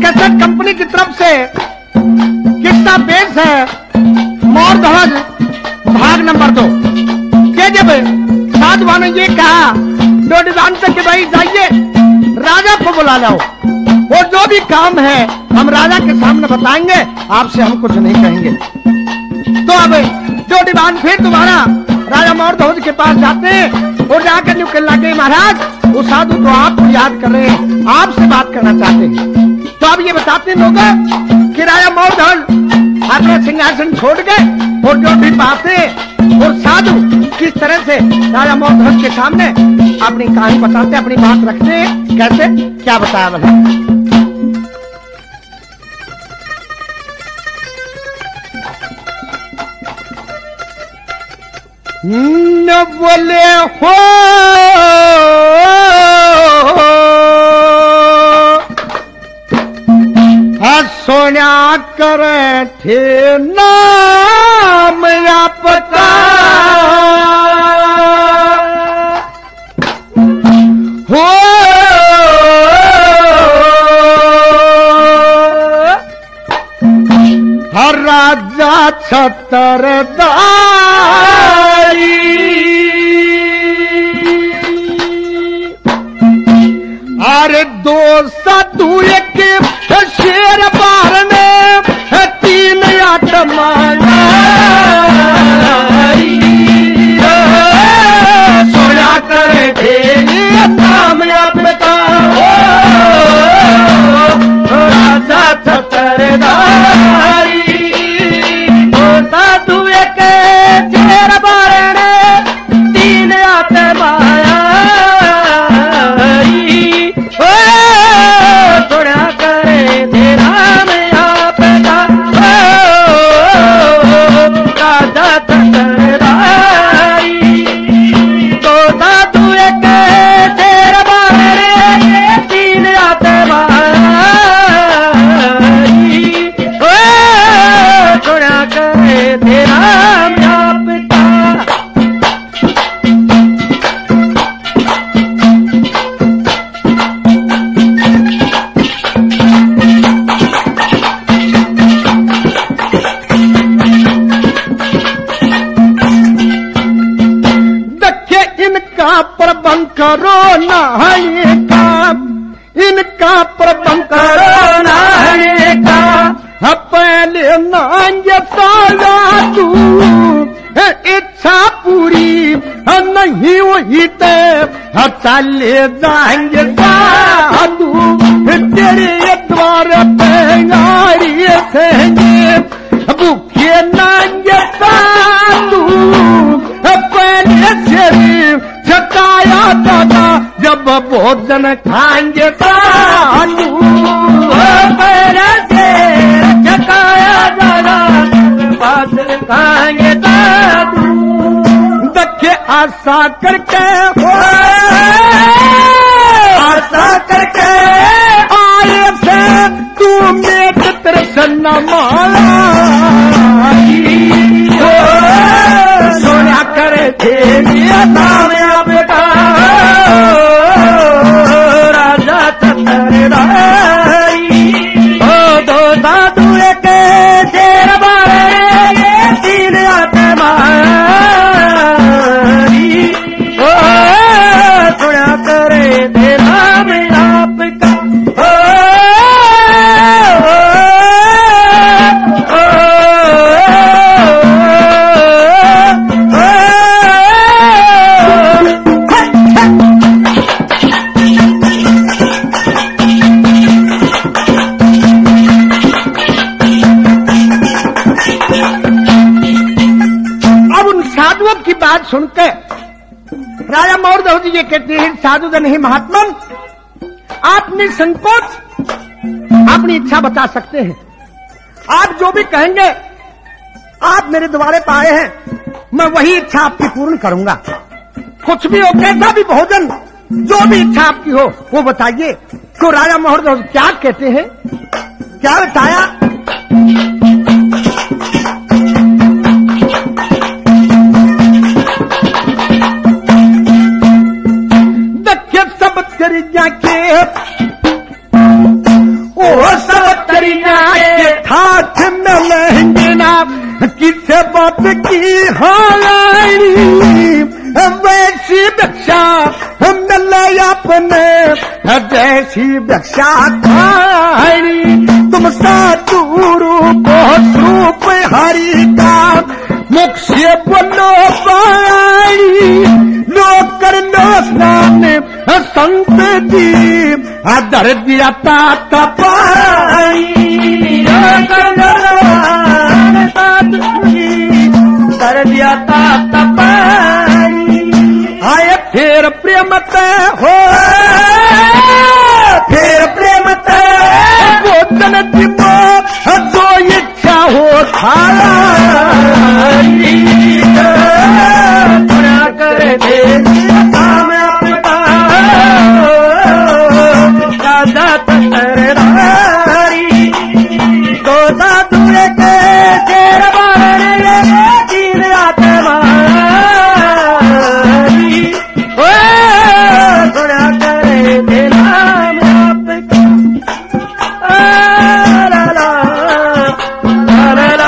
कैसेट कंपनी की तरफ से किस्सा पेश है मोर ध्वज भाग नंबर दो। के जब साधुओं ने ये कहा डोडीवान से कि भाई जाइए राजा को बुला लाओ और जो भी काम है हम राजा के सामने बताएंगे, आपसे हम कुछ नहीं कहेंगे। तो अब डोडीवान फिर दोबारा राजा मोर ध्वज के पास जाते हैं और जाकर न्यू कहने लगे महाराज वो साधु तो आपको याद कर रहे हैं, आपसे बात करना चाहते हैं। तो अब ये बताते हैं लोग कि राजा मोर ध्वज अपना सिंहासन छोड़ गए और जो भी बातें और साधु किस तरह से राजा मोर ध्वज के सामने अपनी कहानी बताते, अपनी बात रखते हैं। कैसे क्या बताया बता न बोले हो सोना करे थे नाम या पता हो हर राजा छतरदारी अरे दो साधु एक शेर बारने तीन आत्माया सोया करे थे नाम आपका राजा छतरदारी दो साधु एक शेर बारने तीन आत्माया प्रबंध करो नहाने का, इनका प्रबंध करो नहाने का पहले नांग साला तू इच्छा पूरी नहीं हुई तो चले जाएंगे साधु तेरे द्वार पे गाड़ी से भूखे नांग साधु पहले से छकाया दादा जब भोजन खाएंगे साधु पहले से छकाया दादा भोजन खाएंगे साधु देखे आशा करके आशा करके आए से तू मेरे दर्शन माला सोना करे थे नाम आपका राजा छतरदारी ओ दो साधु एक शेर बारने तीन आत्मारी ओ सोना करे थे नाम आपका की बात सुनकर राजा मोर ध्वज ये कहते हैं साधु तो नहीं महात्मन, आप निसंकोच अपनी इच्छा बता सकते हैं। आप जो भी कहेंगे आप मेरे द्वारे पे आए हैं, मैं वही इच्छा आपकी पूर्ण करूंगा। कुछ भी हो, कैसा भी भोजन, जो भी इच्छा आपकी हो वो बताइए। तो राजा मोर ध्वज क्या कहते हैं, क्या बताया? जाके ओ सब ऐसी भिक्षा खाई तुम साधु रूप रूप हरि का मुख से बोलो पाई लोग कर लो स्नान संत जी आदर दिया तात पाई कर दिया तात पाई आए फिर प्रेमत हो फिर प्रेमत भोजन दिवो जो इच्छा हो खाई कर दे काम अपना दादा तरदारी तो दादू के शेर बारे तीन आत्मा थोड़ा करे दे नाम आपका ला ला ला ला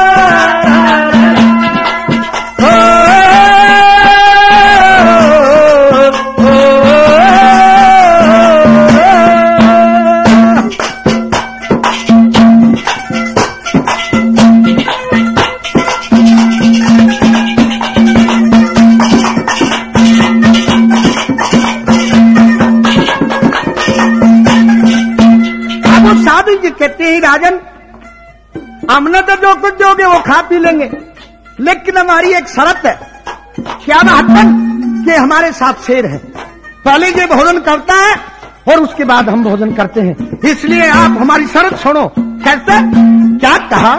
कहते हैं राजन हमने तो जो कुछ दोगे वो खा पी लेंगे लेकिन हमारी एक शर्त है क्या महात्मन कि हमारे साथ शेर है पहले ये भोजन करता है और उसके बाद हम भोजन करते हैं इसलिए आप हमारी शर्त सुनो कैसे क्या कहा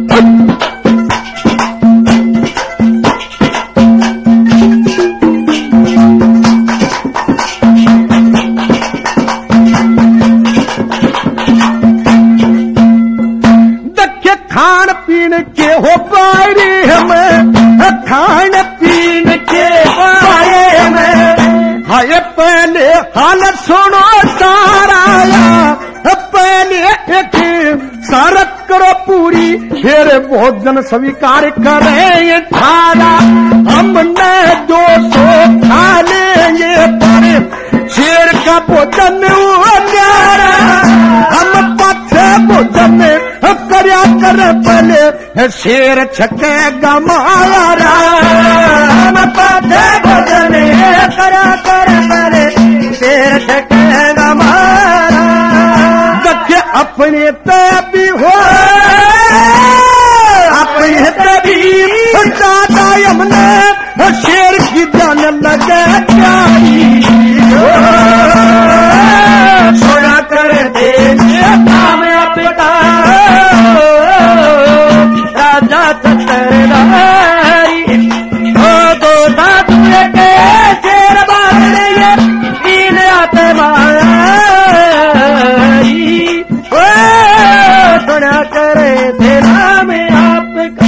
खान पीन के हो बारे में खान पीन के बारे में हाय पहले हाल सुनो सारा पहले एक शरत करो पूरी फिर भोजन स्वीकार करेंगे सारा हमने जो सो खा लेंगे पर शेर का भोजन न्यारा हम पथे भोजन करया कर पहले शेर छकेगा मारा हम पथे भोजन करया कर पहले शेर छकेगा मारा दखे अपने तभी हो अपने तभी दादा हमने शेर की जान लगे छोड़ा कर दे काम अपना राजा तरदारी हो दो साधु के शेर बारे तीन आत्मा थोड़ा करे थे नाम आपका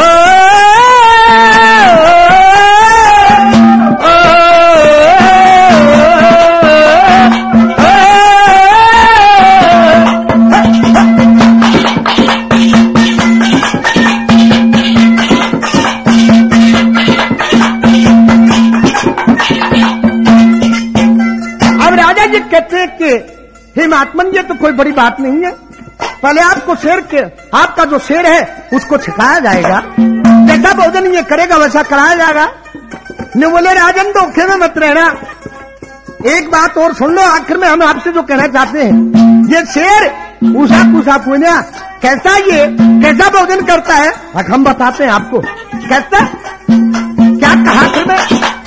कहते कि हे महात्मन ये तो कोई बड़ी बात नहीं है पहले आपको शेर के आपका जो शेर है उसको छिकाया जाएगा जैसा भोजन ये करेगा वैसा कराया जाएगा ने बोले राजन धोखे में मत रहना एक बात और सुन लो आखिर में हम आपसे जो कहना चाहते हैं ये शेर उषा कुशा पुण्या कैसा ये कैसा भोजन करता है हम बताते हैं आपको कैसा क्या कहा आखिर में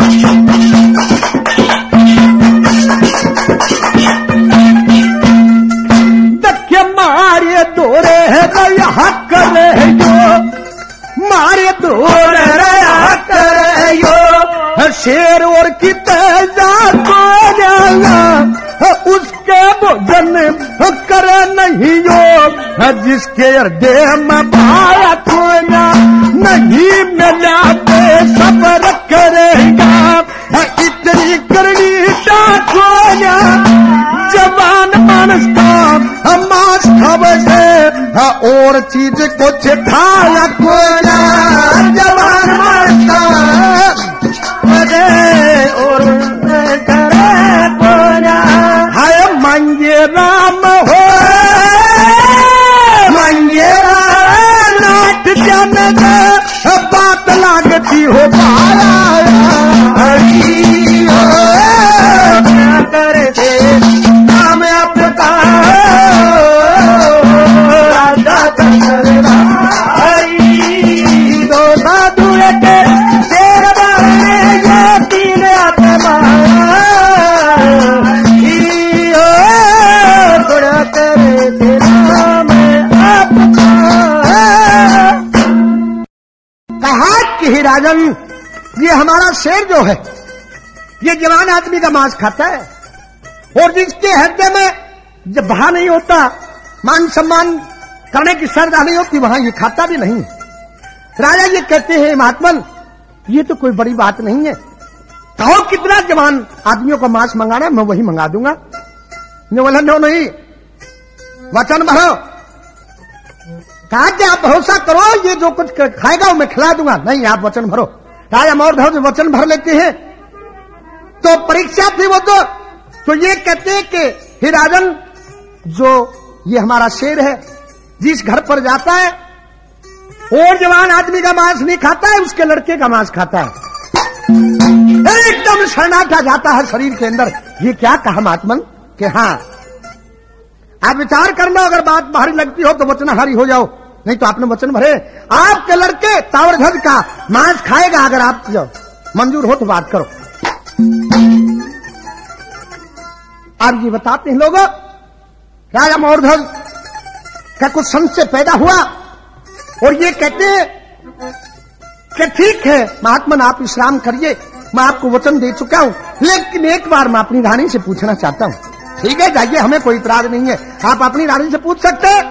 मारे दोरे रहा करे यो मारे दोरे रहा करे यो शेर और की तेजा को जाना उसके भोजन करे नहीं यो जिसके हृदय में भाया खोना नहीं मिला पे सबर करेगा इतनी करनी खोना जवान मानस का मांस खावे से और चीज कुछ खाया कोना जवान मानस का और करे कोना हाय मांग राम हो मंगेरा नाथ जन बात लागती हो पारा हरी हो करे थे नाम आपका राजा चंद्र हरी दो साधु के तेर बारे ये तीन आत्मा करे थे नाम आपका। कहा कि ही राजन ये हमारा शेर जो है ये जवान आदमी का मांस खाता है और जिसके हृदय में जब बहा नहीं होता मान सम्मान करने की श्रद्धा नहीं होती वहां ये खाता भी नहीं। राजा ये कहते हैं महात्मन ये तो कोई बड़ी बात नहीं है, कहो कितना जवान आदमियों का मांस मंगाना मैं वही मंगा दूंगा। ने बोला नो नहीं वचन भरो। कहा कि आप भरोसा करो ये जो कुछ खाएगा वो मैं खिला दूंगा। नहीं आप वचन भरो। राजा मौर्धव वचन भर लेते हैं तो परीक्षा थी वो तो तो ये कहते हैं कि हे राजन जो ये हमारा शेर है जिस घर पर जाता है और जवान आदमी का मांस नहीं खाता है उसके लड़के का मांस खाता है। एकदम सन्नाटा जाता है शरीर के अंदर। ये क्या कहा महात्मन कि हाँ आप विचार करना अगर बात भारी लगती हो तो वचनहारी हो जाओ, नहीं तो आपने वचन भरे आपके लड़के तावरध्वज का मांस खाएगा। अगर आप मंजूर हो तो बात करो। अब ये बताते हैं लोग राजा मौर्धव का कुछ संशय पैदा हुआ और ये कहते हैं कि ठीक है महात्मन आप विश्राम करिए मैं आपको वचन दे चुका हूं लेकिन एक बार मैं अपनी रानी से पूछना चाहता हूं। ठीक है जाइए हमें कोई इतराज नहीं है, आप अपनी रानी से पूछ सकते हैं।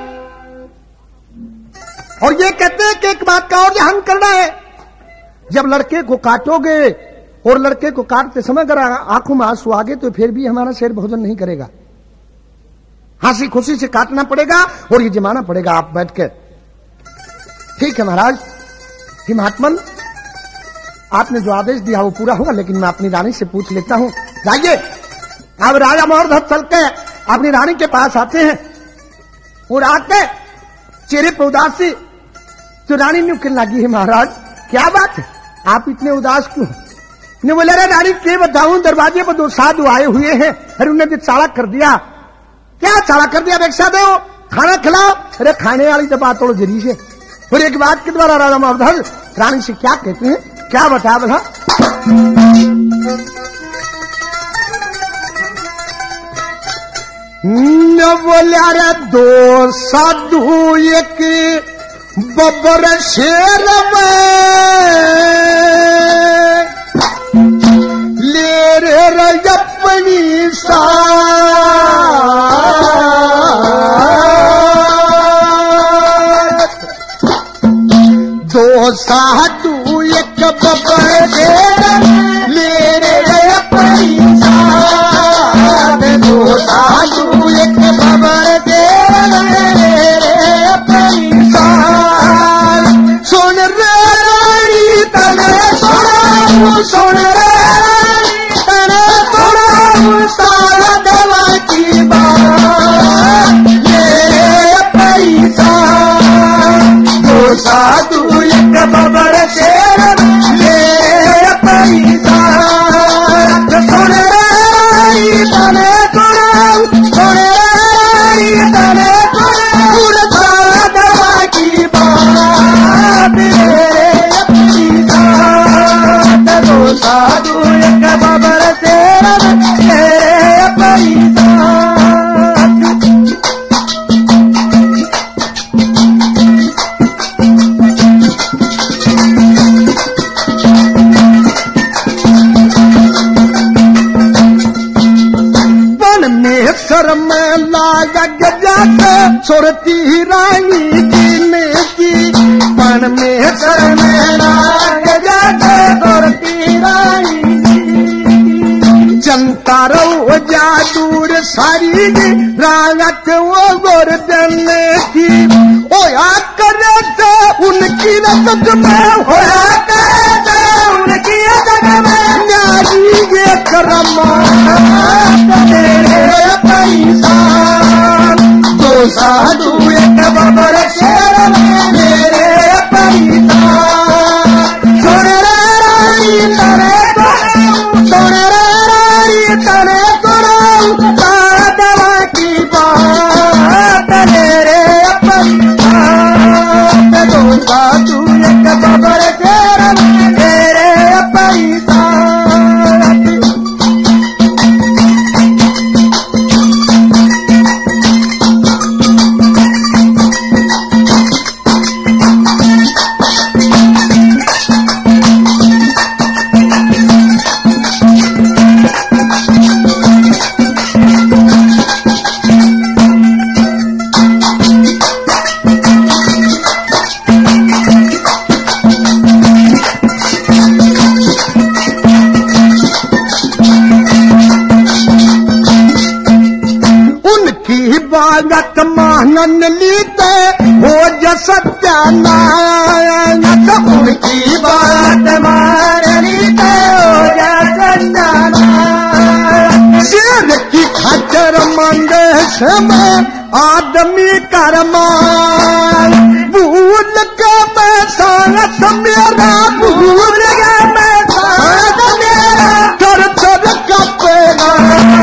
और ये कहते हैं कि एक बात का और ध्यान करना है, जब लड़के को काटोगे और लड़के को काटते समय अगर आंखों में आंसू आ गए तो फिर भी हमारा शेर भोजन नहीं करेगा, हंसी खुशी से काटना पड़ेगा और ये जमाना पड़ेगा आप बैठ के। ठीक है महाराज कि महात्मन आपने जो आदेश दिया वो पूरा होगा लेकिन मैं अपनी रानी से पूछ लेता हूं। जाइए। अब राजा मौर्धव चलते अपनी रानी के पास आते हैं और आते चेहरे पर उदासी तो रानी ने कहने लगी है महाराज क्या बात है आप इतने उदास क्यों? ने बोले अरे रानी क्या बताऊं दरवाजे पर दो साधु आए हुए हैं अरे उन्हें तो चाड़ा कर दिया। क्या चाड़ा कर दिया? भिक्षा दो खाना खिलाओ। अरे खाने वाली तो बात थोड़ा जरी है। और एक बात के द्वारा राजा मौर्धव रानी से क्या कहते हैं क्या बता बोला न बोला रे दो साधु एक बब्बर शेर में ले रे रे अपनी सा दो साधु एक बब्बर शेर ले रे अपनी सा दो साधु एक बब्बर शेर ले रे अपनी सा सुन रे रानी तने सुना सुन रे सारा दवा की बात ये पैसा दो साधु एक बबर शेर ले पैसा सुन रे तने सुन रे तने सारा दवा की बात ये पैसा दो साधु एक बबर शेर शर्म लागा गजा सुरती रानी जीने की पन में शर्म लागा गजा सुरती रानी जनता रो जादूर सारी रागत वो गोरदन की होया करे थे उनकी रसद में होया करे थे उनकी रसद में न्यारी ये करमा तेरे पैसा स्वागत मानन लीते हो जा सत्यानाश उनकी बात मान लीते हो जा सत्यानाश शेर की खातिर मंगे समय आदमी करमान भूल के मैं साथ मेरा भूल के मैं साथ मेरा कर कर कपेगा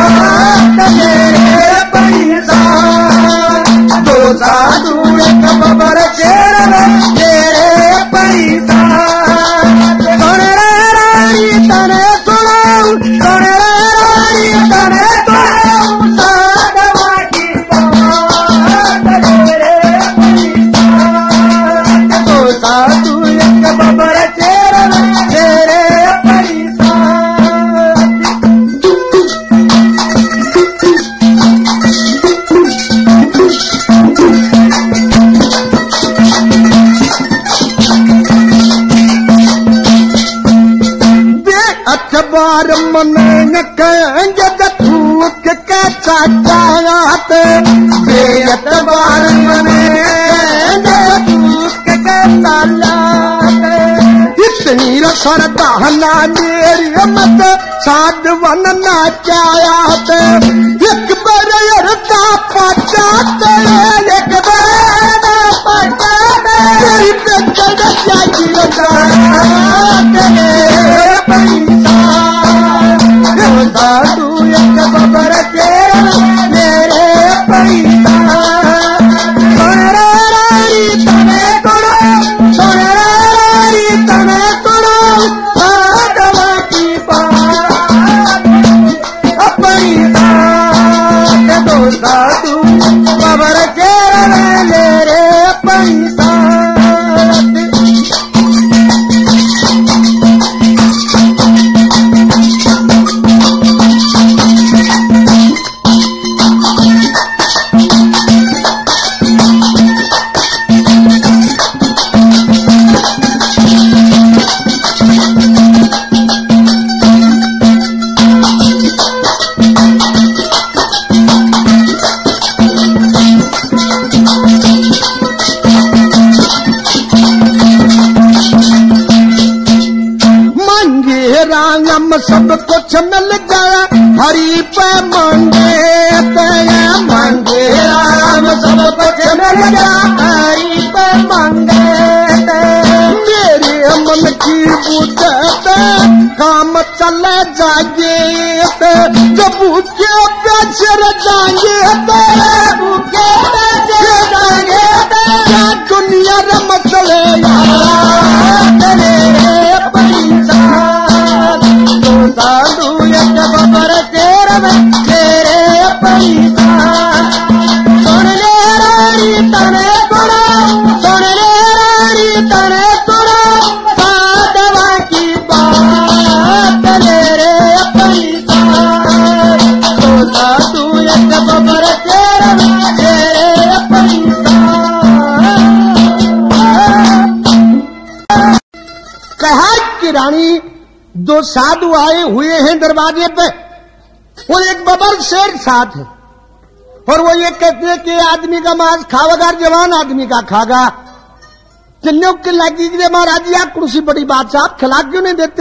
मेरे पैसा दो साधु एक बबर शेर मेरे पैसा तने रानी तने सुनो तने रानी तने सुनो साधवा की बात मेरे पैसा दो साधु एक बबर शेर मेरे पैसा अखबार मन कहेंगे थूक के चाचात बेअतबार मन थूक के चाचात इतनी सरदाना मेरी मत साधवन नाचायात एक बार अरता पचाते एक बार पचाते तेरी पेट चाहिए साधु एक बबर शेर मेरे पैसा सोने रानी तने तोड़ो सोने रानी तने तोड़ो साधवा की बात पैसा दो साधु बबर शेर मेरे पैसा सब कुछ मिल गया हरि पे मांगे तेरे मांगे राम सब कुछ मिल गया हरि पे मांगे मेरे मन की बुझते काम चले जाएंगे जब भूखे प्यासे जाएंगे तेरे भूखे प्यासे जाएंगे क्या दुनिया रे मसले तेरे पैसा साधु एक बबर शेर मेरे पैसा सुन ले रानी तने सुनो सुन ले रानी तने सुनो साधवा की बात मेरे पैसा तो साधु एक बबर शेर मेरे पैसा कहा कि रानी दो साधु आए हुए हैं दरवाजे पे और एक बबर शेर साथ है और वो ये कहते हैं कि आदमी का मांस खावेगा जवान आदमी का खागा चिन्हों के लगी महाराज जी आप कुर्सी बड़ी बात साहब खिला क्यों नहीं देते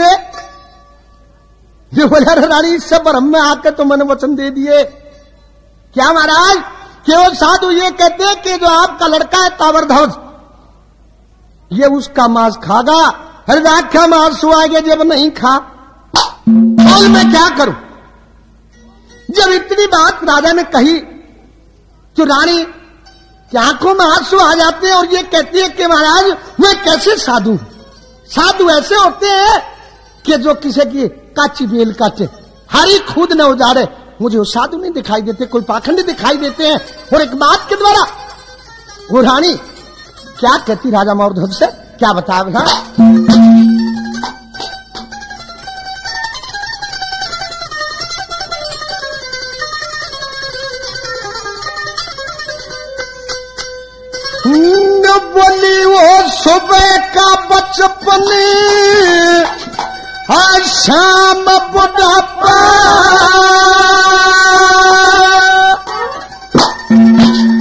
ये बोला रानी इससे पर हम में आकर तो मैंने वचन दे दिए क्या महाराज कि वो साधु ये कहते हैं कि जो आपका लड़का है तावरध्वज ये उसका मांस खागा हर राखा मांसू आगे जब नहीं खा बोल मैं क्या करूं जब इतनी बात राजा ने कही तो रानी की आंखों में आंसू आ जाते हैं और ये कहती है कि महाराज मैं कैसे साधु साधु ऐसे होते हैं कि जो किसी की काची बेल काटे हरी खुद न उजाड़े मुझे वो साधु नहीं दिखाई देते कोई पाखंडी दिखाई देते हैं और एक बात के द्वारा वो रानी क्या कहती राजा मौर्धव से क्या बता था बोली वो सुबह का बचपन आज शाम बुढ़ापा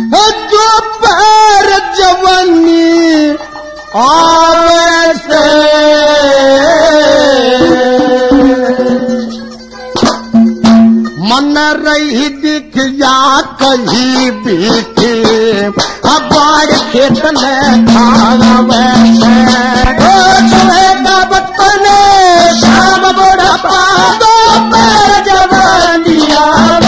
मन रही दिख या कहीं बीठी बाढ़ खेत में खावे का बचपन शाम बुढ़ापा दोपहर जवानिया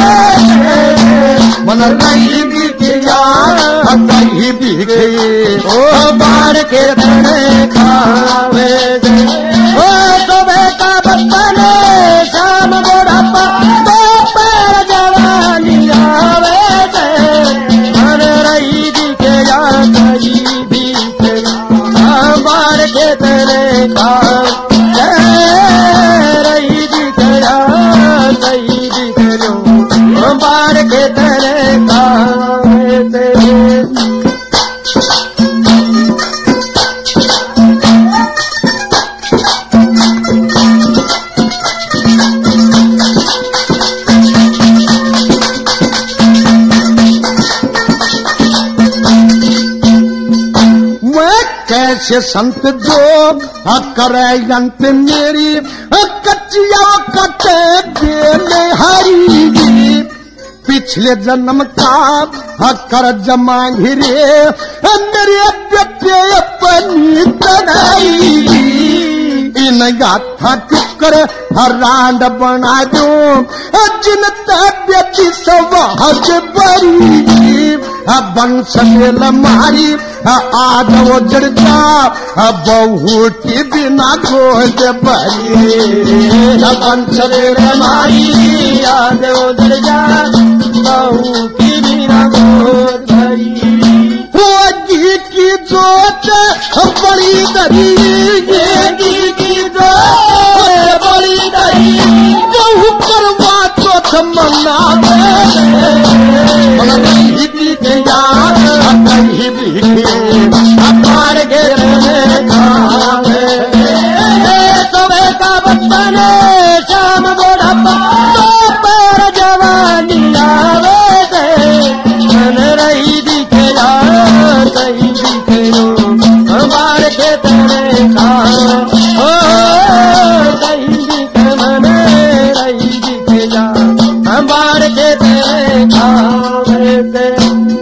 मन रही दिख या कहीं बीठी ओ बाढ़ खेत में खावे ओ सुबह का बचपन शाम बुढ़ापा दोपहर जवानिया मन रही दिखे या कहीं भी बाढ़ के तेरे काम रही दिखे या कहीं दिखे लो बाढ़ के तेरे काम तेरे कैसे संत जो करे अंत मेरी कच्चिया कटे बेले हरी पिछले जन्म का कर जमा घिरे मेरे बेटे अपनी तनाई इन गाथा कर हरांड बना दो जिन तबियती सवाज बरी बंश मारी आज वो जड़ता बहू की बिना गोद बरी बंश मारी आज वो जड़ता बहू की बिना गोद बरी होगी की जोत बड़ी दरी की जोत बड़ी दरी बहू करवा चौथ मनावे कहीं भी अपार गिरने खावे सुबह का बचपन शाम बुढ़ापा दोपहर जवानी आवे मन रही दिखे या कहीं दिखे लो हमारे के तेरे काम ओ कहीं दिखे मन रही दिखे या हमारे के तेरे काम तेरे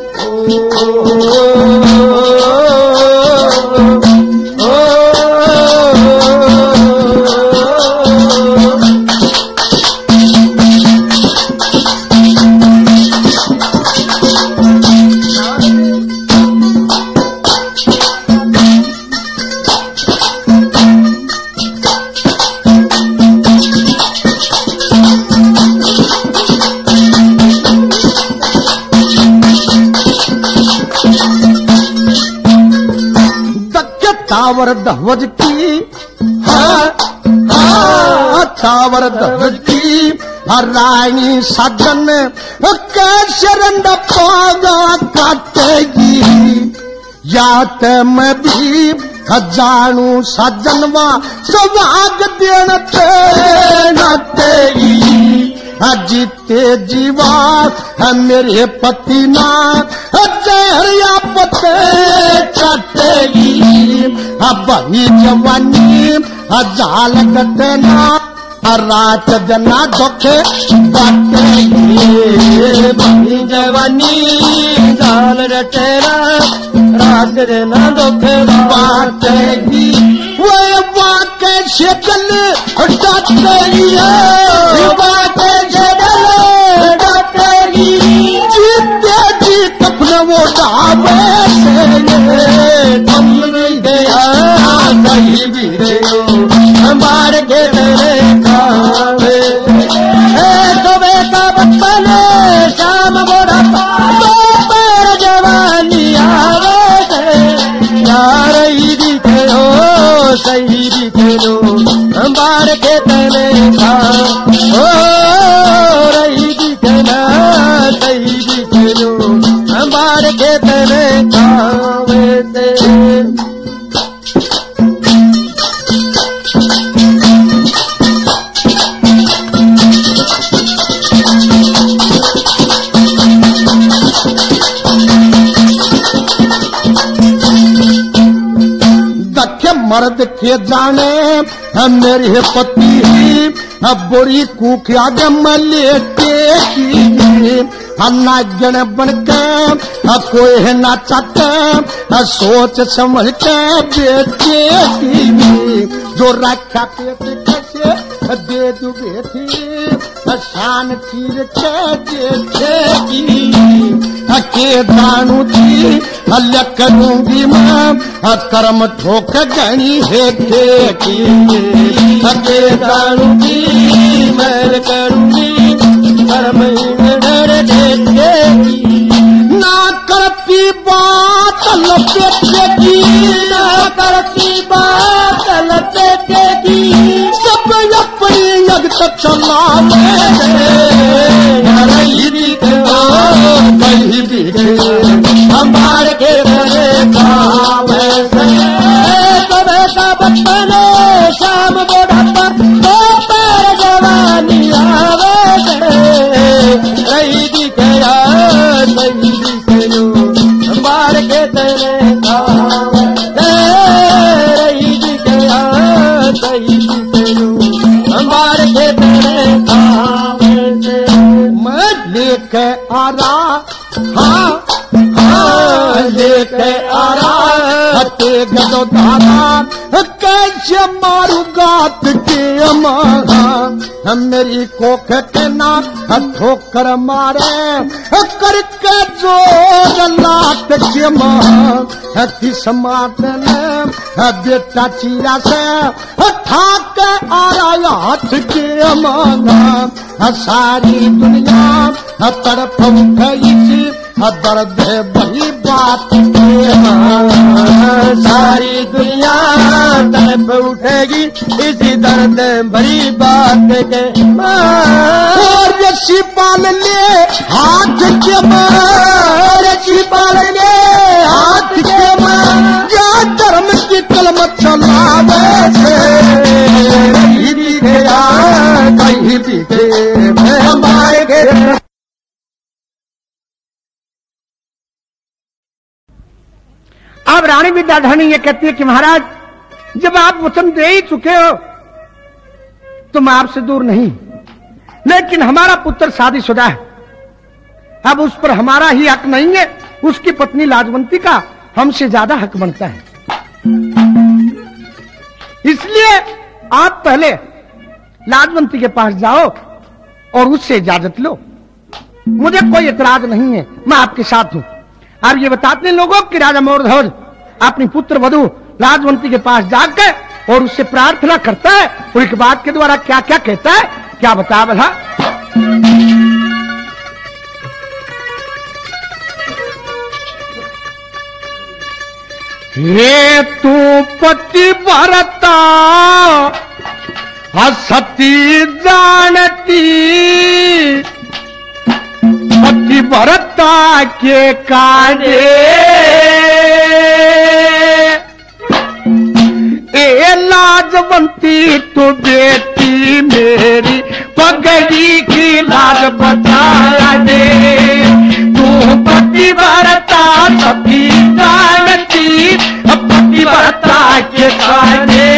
तावर ध्वज की हाँ हाँ तावर ध्वज की रानी सजन कैशरंड पागा काटेगी यात मैं भी जानू सजनवा सवाग देन तेगी जीते जीवा मेरे पति ना जहरिया पते चटेगी बही जवानी जाल गटना रात जना दुखे बाटेगी बही जवानी जाल रटेरा रात जना दुखे बाटेगी वो बात कैसे चल डटेगी बात जीते जी कपना वो डाबे तुम गया कहीं भी हमारे घेरे खावे सुबह का बचपन शाम बुढ़ापा दोपहर जवानी आवे यार दिखे हो सही दिखे लो हमारे घेरे खा ओ रही दिखे ना सही दिखे लो हमारे घेरे खावे मर्द के जाने मेरे पति बुरी कुख्या जम लेके नागन बन के कोई ना चाहते सोच समझ के बेटे जो रखा पेट कैसे दे दू बेटी शान चीर के देखेगी के दानू जी हल्ला करूंगी मैं कर्म ठोक गणी है की के दानू जी मैं करूंगी कर्म डर देखेगी ना करती बात लपेटेगी ना करती बात लपेटेगी सब अपनी यज्ञ तक चला कहीं भी हमारे के काम कबे का बचपन शाम बुढ़ापा तो पर जवानी आवे रही दिखया सही दिखलो हमारे के तेरे काम रही दिखया सही दिखलो हमारे के तेरे काम मैं लेके आ रहा हाँ हाँ लेके आ रहा ते गदो धारा कैसे मारू गात के अमारा मेरी कोख के ना ठोकर मारे करके जोर लात के मार किस मात ने बेटा चीरा से ठाक आ रहा हाथ के अमारा सारी दुनिया तरफ उठी दर्द बड़ी बात सारी दुनिया तरफ उठेगी इसी दर्द बड़ी बात के और रस्सी पाल ले हाथ के मार रस्सी पाल ले हाथ के मार क्या धर्म की कलम चलावे कहीं दिखे कहीं दिखे हमारे अब रानी विद्याधरणी ये कहती है कि महाराज जब आप वचन दे ही चुके हो तो मैं आपसे दूर नहीं, लेकिन हमारा पुत्र शादीशुदा है, अब उस पर हमारा ही हक नहीं है, उसकी पत्नी लाजवंती का हमसे ज्यादा हक बनता है। इसलिए आप पहले लाजवंती के पास जाओ और उससे इजाजत लो, मुझे कोई एतराज नहीं है, मैं आपके साथ हूं। आप ये बताते हैं लोगों कि राजा मौर्यध्वज अपनी पुत्र वधू लाजवंती के पास जाकर और उससे प्रार्थना करता है और एक बात के द्वारा क्या क्या कहता है, क्या बता बता ये तू पति भरता सती जानती पति भरता के काजे ए लाजवंती तो बेटी मेरी पगड़ी की लाज बचा दे, तू पति भरता सती जानती पति भरता के काजे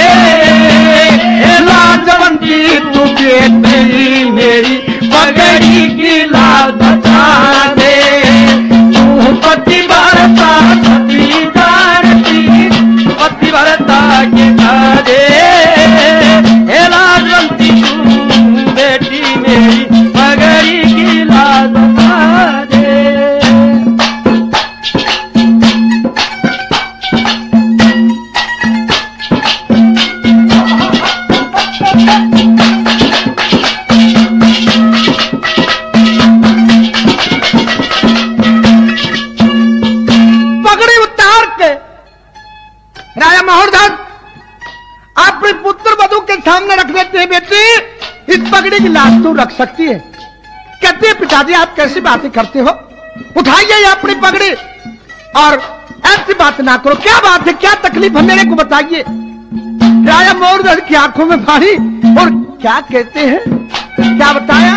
लाजवंती तू बेटी मेरी पगड़ी की लाज बचा दे, तू पति भरता सती जानती पति भरता के काजे लाजवंती तू बेटी मेरी पगड़ी की लाज बचा दे। राजा महोदय अपने पुत्र वधू के सामने रख देते हैं, बेटी इस पगड़ी की लाश तू रख सकती है। कहते हैं पिताजी आप कैसी बातें करते हो, उठाइए अपनी पगड़ी और ऐसी बात ना करो, क्या बात है, क्या तकलीफ है मेरे को बताइए। राजा महोदय की आंखों में पानी और क्या कहते हैं, क्या बताया